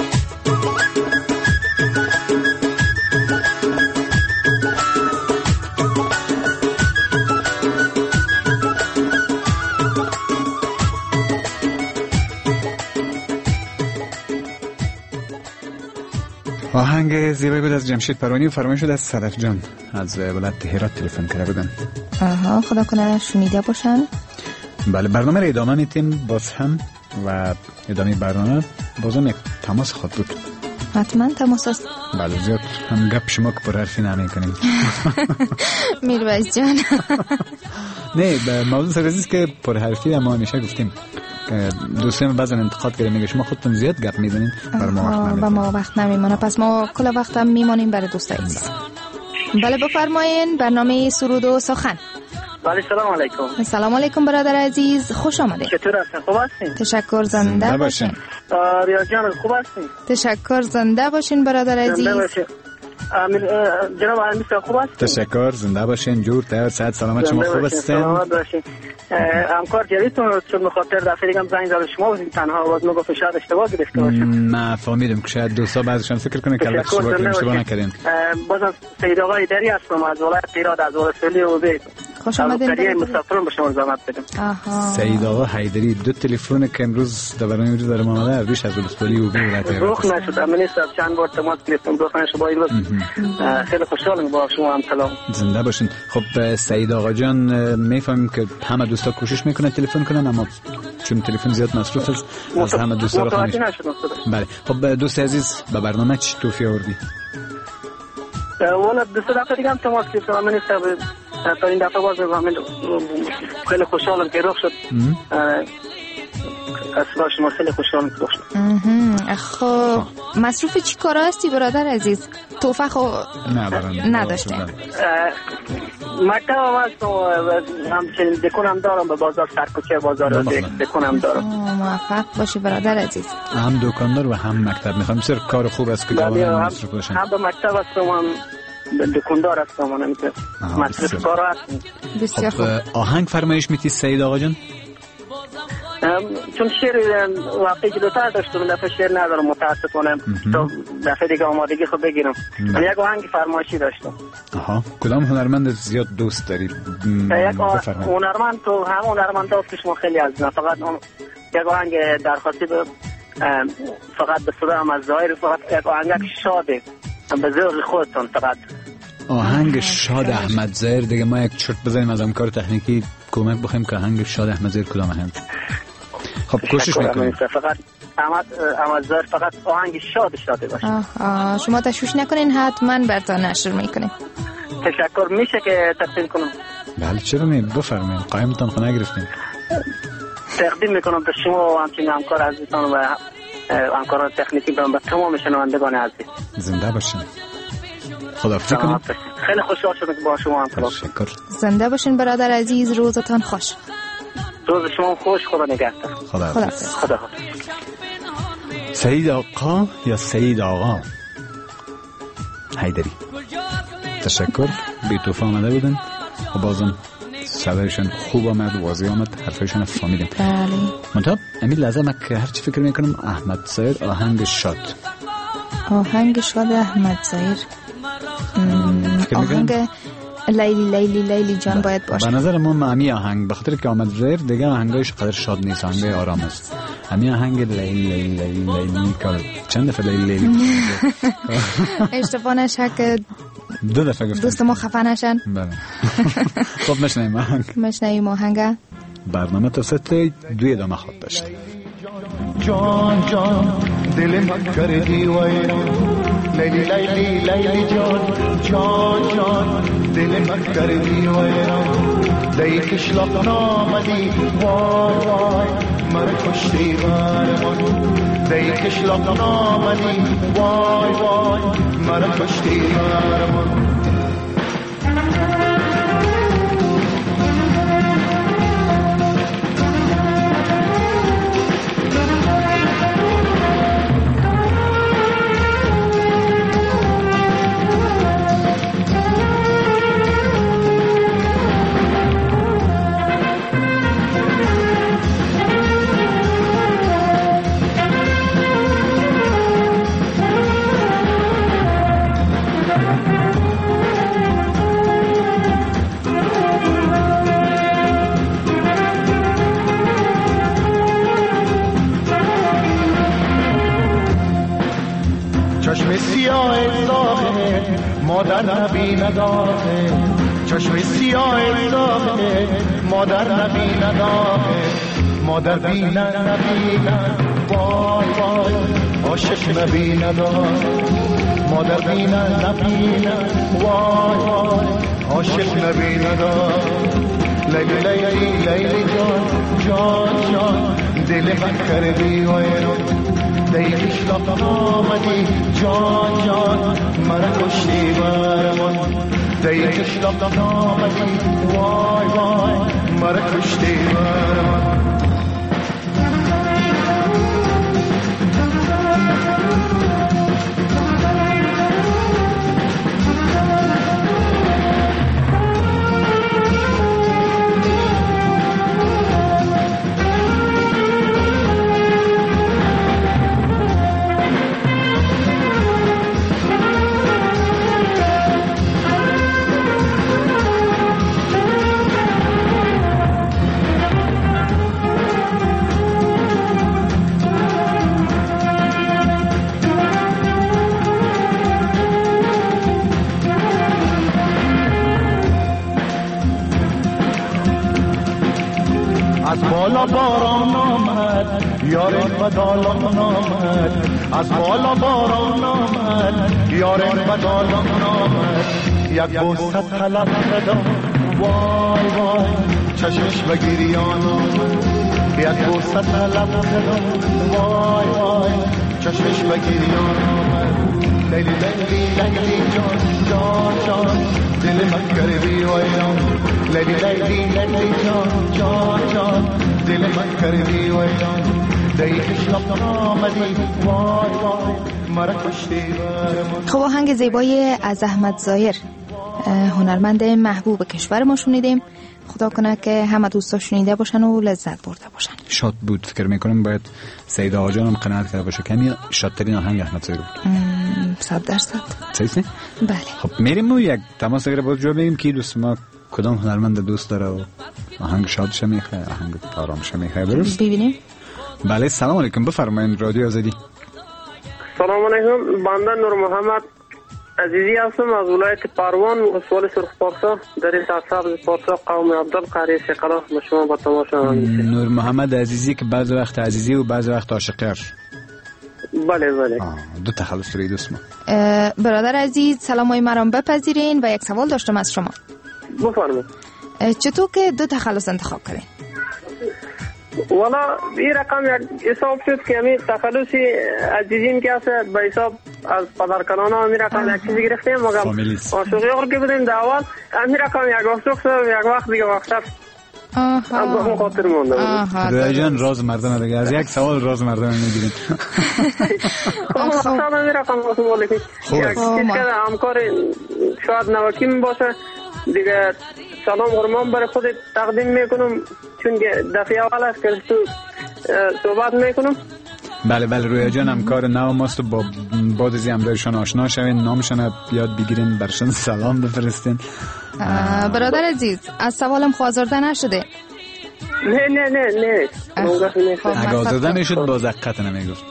آهنگ زیبایی بود از جمشید پروانی و فرمایش شد از صدف جان از ولایت هرات تلفن کرده بودن. آها، خدا کنه شنیده باشن. بله، برنامه را ادامه میتیم باز هم و ادامه برنامه بازم یک تماس خود بود. حتما تماس است. بله، زیاد هم گپ شما که پر حرفی نمی کنیم. میرویس جان. نه، به موضوع سرزیست که پر حرفی ما همیشه گفتیم دوستان بعضا انتقاد کرده میگه شما خودتون زیاد گپ میزنین، بر ما وقت نمیمونه. ما وقت نمیمونه، پس ما کل وقت هم میمونیم برای دوستای عزیز. بله بفرمایین، برنامه سرود و سخن. بله، سلام علیکم. سلام علیکم برادر عزیز، خوش آمدید. چطور هستین؟ خوب هستین؟ تشکر، زنده باشین. ریاض جان خوب هستین؟ تشکر، زنده باشین برادر عزیز. زنده باشین. جناب امیر خوب هستین؟ تشکر، زنده باشین، جور تر صحت سلامت. شما خوب هستین؟ سلامت باشین. همکار جدیدتون چون بخاطر دفعه دیگه هم زنگ زدم شما بودین تنها آواز میگفت شاید اشتباه گرفته باشم. ما فهمیدم که شاید دوستا بعضیشون فکر کنن که البته اشتباه نکردین. بازم سید آقای دری هستم از ولایت هرات، از ولسوالی اوبه. خوش آمدید. مسافرون به شما زحمت بدم. سید آقا حیدری دو تلفن که امروز در برنامه امروز دارم آمده اربیش از ولسوالی اوبه ولایت هرات. روخ نشد، من نیست چند بار تماس گرفتم، روخ نشد. با این خیلی خوشحالم با شما هم سلام. زنده باشین. خب سید آقا جان، میفهمیم که همه دوستا کوشش میکنن تلفن کنن، اما چون تلفن زیاد مصروف است از همه دوستا رو خواهش. بله، خب دوست عزیز به برنامه چی توفیق آوردی؟ والا دوست دفعه دیگه هم تماس گرفتم، من نیست تا این دفعه باز خیلی خوشحالم که رخ شد. اصلا شما خیلی خوشحالم که رخ شد. خب مصروف چی کار هستی برادر عزیز؟ توفیق خو نداشتیم. مکتب هم هستم، همچنین دکون هم دارم، به بازار سرکوچه بازار دکون هم دارم. موفق باشی برادر عزیز. هم دکاندار و هم مکتب. میخوام بسیار کار خوب است که جوانان مصروف باشن. هم به مکتب هستم، هم دکاندار هستم، هم مصروف کار هستم. بسیار خوب. آهنگ فرمایش میتی سید آقا جان؟ چون شعر واقعی جلوتر داشتم دفعه شعر ندارم متاسفانه تو دفعه دیگه آمادگی خود بگیرم. یک آهنگ فرمایشی داشتم. کدام هنرمند زیاد دوست دارید؟ یک هنرمند تو هم هنرمند هست که شما خیلی عزیزم، فقط یک آهنگ درخواستی فقط به صدا هم از ظاهر، فقط یک آهنگ شاده به ذوق خودتون، فقط آهنگ شاد احمد ظاهر. دیگه ما یک چرت بزنیم از همکار تکنیکی کمک بخوایم که آهنگ شاد احمد ظاهر کدام آهنگ. خب کوشش میکنیم فقط احمد ظاهر فقط آهنگ شاده باشه. شما تشویش نکنین، حتما براتون نشر میکنیم. تشکر. میشه که تقدیم کنم؟ بله چرا نه، بفرمایید. قایمتان خونه گرفتیم. تقدیم میکنم به شما و همچنین همکار عزیزتان و همکاران تکنیکی و تمام شنوندگان عزیز. زنده باشین. خداحافظی کنیم. خیلی خوشحال شدم که با شما همکار. تشکر. زنده باشین برادر عزیز، روزتان خوش. روز شما خوش، خدا نگهدار. خداحافظ. خداحافظ. سعید آقا یا سعید آقا حیدری، تشکر. بی توفا آمده بودن و بازم صدایشان خوب آمد، واضح آمد، حرفایشان فهمیدیم. بله. منطقه امید لحظه من که هرچی فکر میکنم احمد ظاهر آهنگ شاد احمد ظاهر آهنگ لیلی جان باید باشه. به نظر من امی آهنگ به خاطر که آمد ظاهر دیگه آهنگایش قدر شاد نیست، آهنگای آرام است. امی آهنگ لیلی که چند دفعه لیلی اشتباه نشه که 2 دفعه گفتم دوست ما خفه نشن. بله. خب مشنویم آهنگ. برنامه تا ساعت 2 ادامه خواهد داشت. جان جان دل من کردی ویران، لیلی لیلی لیلی جان جان دل من کردی ویران، دی کشلاق نامدی وای وای مرا کشتی برمان، دی کشلاق نامدی وای وای مرا کشتی برمان. چشم سیاه زاغه مادر نبی نداره، چشم سیاه زاغه مادر نبی نداره، مادر بینن نبینن وای وای عاشق نبی نداره، مادر بینن نبینن وای وای عاشق نبی نداره. لیلی لیلی لیلی جان جان دل من کردی ویران، دی کشلاق آمدی جان جان مرا کشتی برمان، دی کشلاق آمدی وای وای مرا کشتی برمان. از بالا باران آمد یارم بدالان آمد، از بالا باران آمد یارم بدالان آمد، یک بوسه طلب کردم وای وای چشمش بگیریان آمد، یک بوسه طلب کردم وای وای چشمش بگیریان آمد. لیلی لیلی لیلی جان جان دل من کردی ویران، لیلی لیلی لیلی جان دل من کردی ویران، دی کشلاق آمدی وای وای مرا کشتی برمان. خب آهنگ زیبای از احمد ظاهر، هنرمند محبوب کشور ما شنیدیم خدا کنه که همه دوستا شنیده باشن و لذت برده باشن. شاد بود. فکر میکنم باید سید آقا جان هم قناعت کرده باشه. کمی شادترین آهنگ احمد ظاهری بود. 100%. صحیح؟ بله. خب میریم و یک تماس اگر باز جواب بگیم که دوست ما کدام هنرمند دوست داره و آهنگ شادش میخواه، آهنگ آرامش میخواه. درست؟ ببینیم. بله سلام علیکم، بفرمایید رادیو آزادی. سلام علیکم، بنده نور محمد عزیزی هستم از ولایت پروان، ولسوالی سرخ پارسا، در سرسبز پارسا، قوم عبدال قریه سقلا. با شما با تماشا نور محمد عزیزی که بعض وقت عزیزی و بعض وقت عاشقر. بله بله. دو تخلص روی دوست ما. برادر عزیز سلامای مرام بپذیرین و یک سوال داشتم از شما. بفرمایید. چطور که دو تخلص انتخاب کردین؟ والا این رقم یک حساب شد که همین تخلصی عزیزیم که هست به حساب از پدرکنانه همین رقم یک چیزی گرفتیم، مگم عاشقی آخر که بودیم در اول همین رقم یک عاشق شد یک وقت دیگه وقت هم به اون خاطر مونده بود. رویا جان راز مردم دیگه، از یک سوال راز مردم میگیرین. خب اصلا همین رقم واسه مالکی یک چیز که همکار شاید نوکیم باشه دیگه سلام غرمان برای خود تقدیم میکنم، چون دفعه اول است که تو صحبت میکنم. بله بله رویا جان همکار نو ماست و با بعد از امرایشان آشنا شوین، نامشان یاد بگیرین، برشان سلام بفرستین. برادر عزیز از سوالم آزرده نشده؟ نه اگه آزرده میشد باز حقیقت نمیگفت.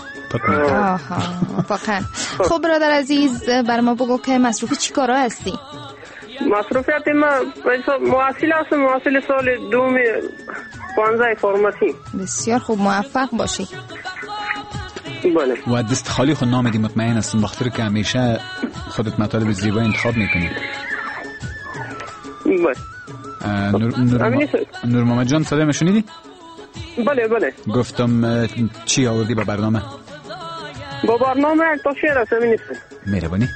واقعا. خب برادر عزیز بر ما بگو که مصروف چی کارا هستی؟ مصروفیت ما محصل هستم، محصل سال دوم 15 فارماسی. بسیار خوب، موفق باشی. بله. و دست خالی خود نامدی مطمئن هستم بخاطر که همیشه خودت مطالب زیبا انتخاب میکنی. بله. نور محمد جان صدای شنیدی؟ بله بله. گفتم چی آوردی با برنامه؟ با برنامه تا شعر هست همین نیست. مهربانی.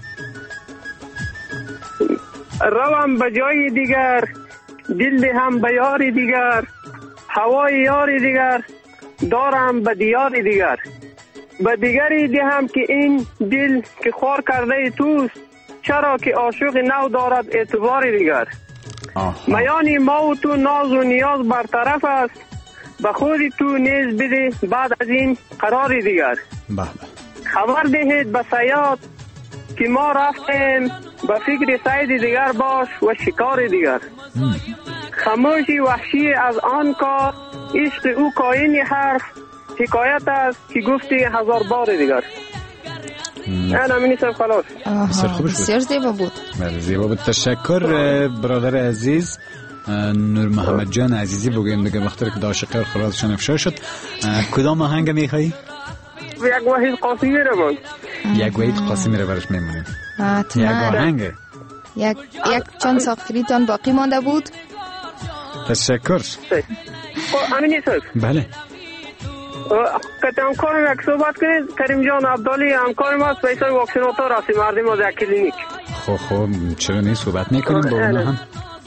روم به جای دیگر، دل هم به یاری دیگر، هوای یاری دیگر دارم به دیاری دیگر، به دیگری دهم که این دل که خار کرده توست، چرا که عاشق نو دارد اعتباری دیگر. میان ما و تو ناز و نیاز برطرف است، به خودی تو نیز بده بعد از این قراری دیگر. خبر دهید به صیاد که ما رفتیم، به فکر صید دیگر باش و شکار دیگر. خاموشی وحشی از آن کار، عشق او کاین حرف، حکایت است که گفتی هزار بار دیگر. انا منیسم خلاص. بسیار زیبا بود. زیبا بود. تشکر برادر عزیز. نور محمد جان عزیزی بگویم دیگه وقتی که عاشق خلاصشون افشا شد. کدام آهنگ میخوایی؟ یک وحید قاسمی رو بود. یک وحید قاسمی رو برش میمونیم. یک آهنگ. یک چند ساختریتان باقی مانده بود. تشکر. امینی صاحب. بله. که همکارم یک صحبت کنید، کریم جان عبدالی همکارم هست، بیسای واکسیناتور هستی مردم از یک کلینیک. خب چرا نیست صحبت میکنیم با اونا هم.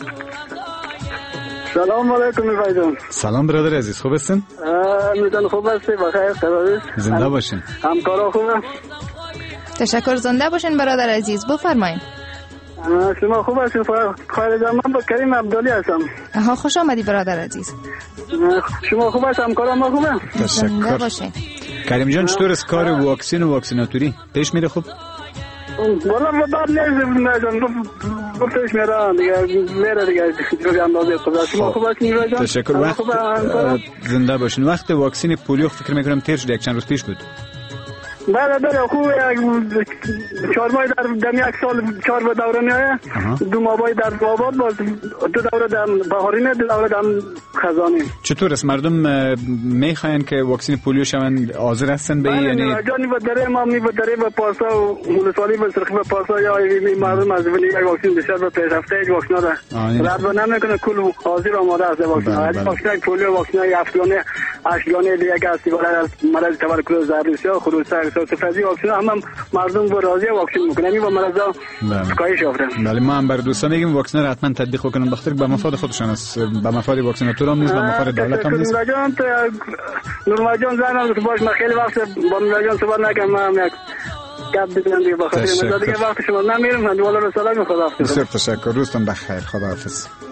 سلام علیکم فایدون. سلام برادر عزیز، خوب هستین؟ میدان خوب هستی، بخیر قرار است. زنده باشین. همکارا خوبه؟ تشکر، زنده باشین برادر عزیز، بفرمایید. شما خوب هستین؟ خالد من با کریم عبدالی هستم. خوش آمدی برادر عزیز. شما خوب هست؟ همکارا ما خوبه؟ زنده باشین. کریم جان چطور است کار واکسین و واکسیناتوری؟ پیش میره خوب؟ والا مدار نیست گفتش میره دیگه جوری اندازه خدا. شما خوب هستین جان؟ تشکر. وقت زنده باشین. وقت واکسین پولیو فکر میکنم تیر شد، یک چند روز پیش بود. بله خوبه. 4 ماه در یک سال 4 با دوره میایه. 2 ماه در آباد باز 2 دوره در بهارینه، 2 دوره در خزانی. چطور است مردم میخواین که واکسین پولیو شون حاضر هستن به این؟ یعنی جانی با دره ما می با دره با پارسا و ولسوالی با سرخ با پارسا یا مردم از ولی یک واکسین بسیار به پیشرفته یک واکسن داره. رد نمیکنه کل حاضر آماده است واکسن. واکسن پولیو، واکسن افغانه، اشلانه دیگه است برای مرض تبرکلوز ضروسی ها خروج سفزی واکسن هم مردم با راضی واکسن میکنن. این با مرضا کاهش یافته. بله ما هم بر دوستان میگیم واکسن رو حتما تطبیق کنن، بخاطر به مفاد خودشان است، به مفاد واکسیناتور هم نیست، به مفاد دولت هم نیست. نور جان زنم باش، من خیلی وقت با نور جان صحبت نکردم، من یک گپ بزنم دیگه بخاطر دیگه وقت شما نمیرم. من دوباره سلام خداحافظ. بسیار تشکر، روزتون بخیر، خداحافظ.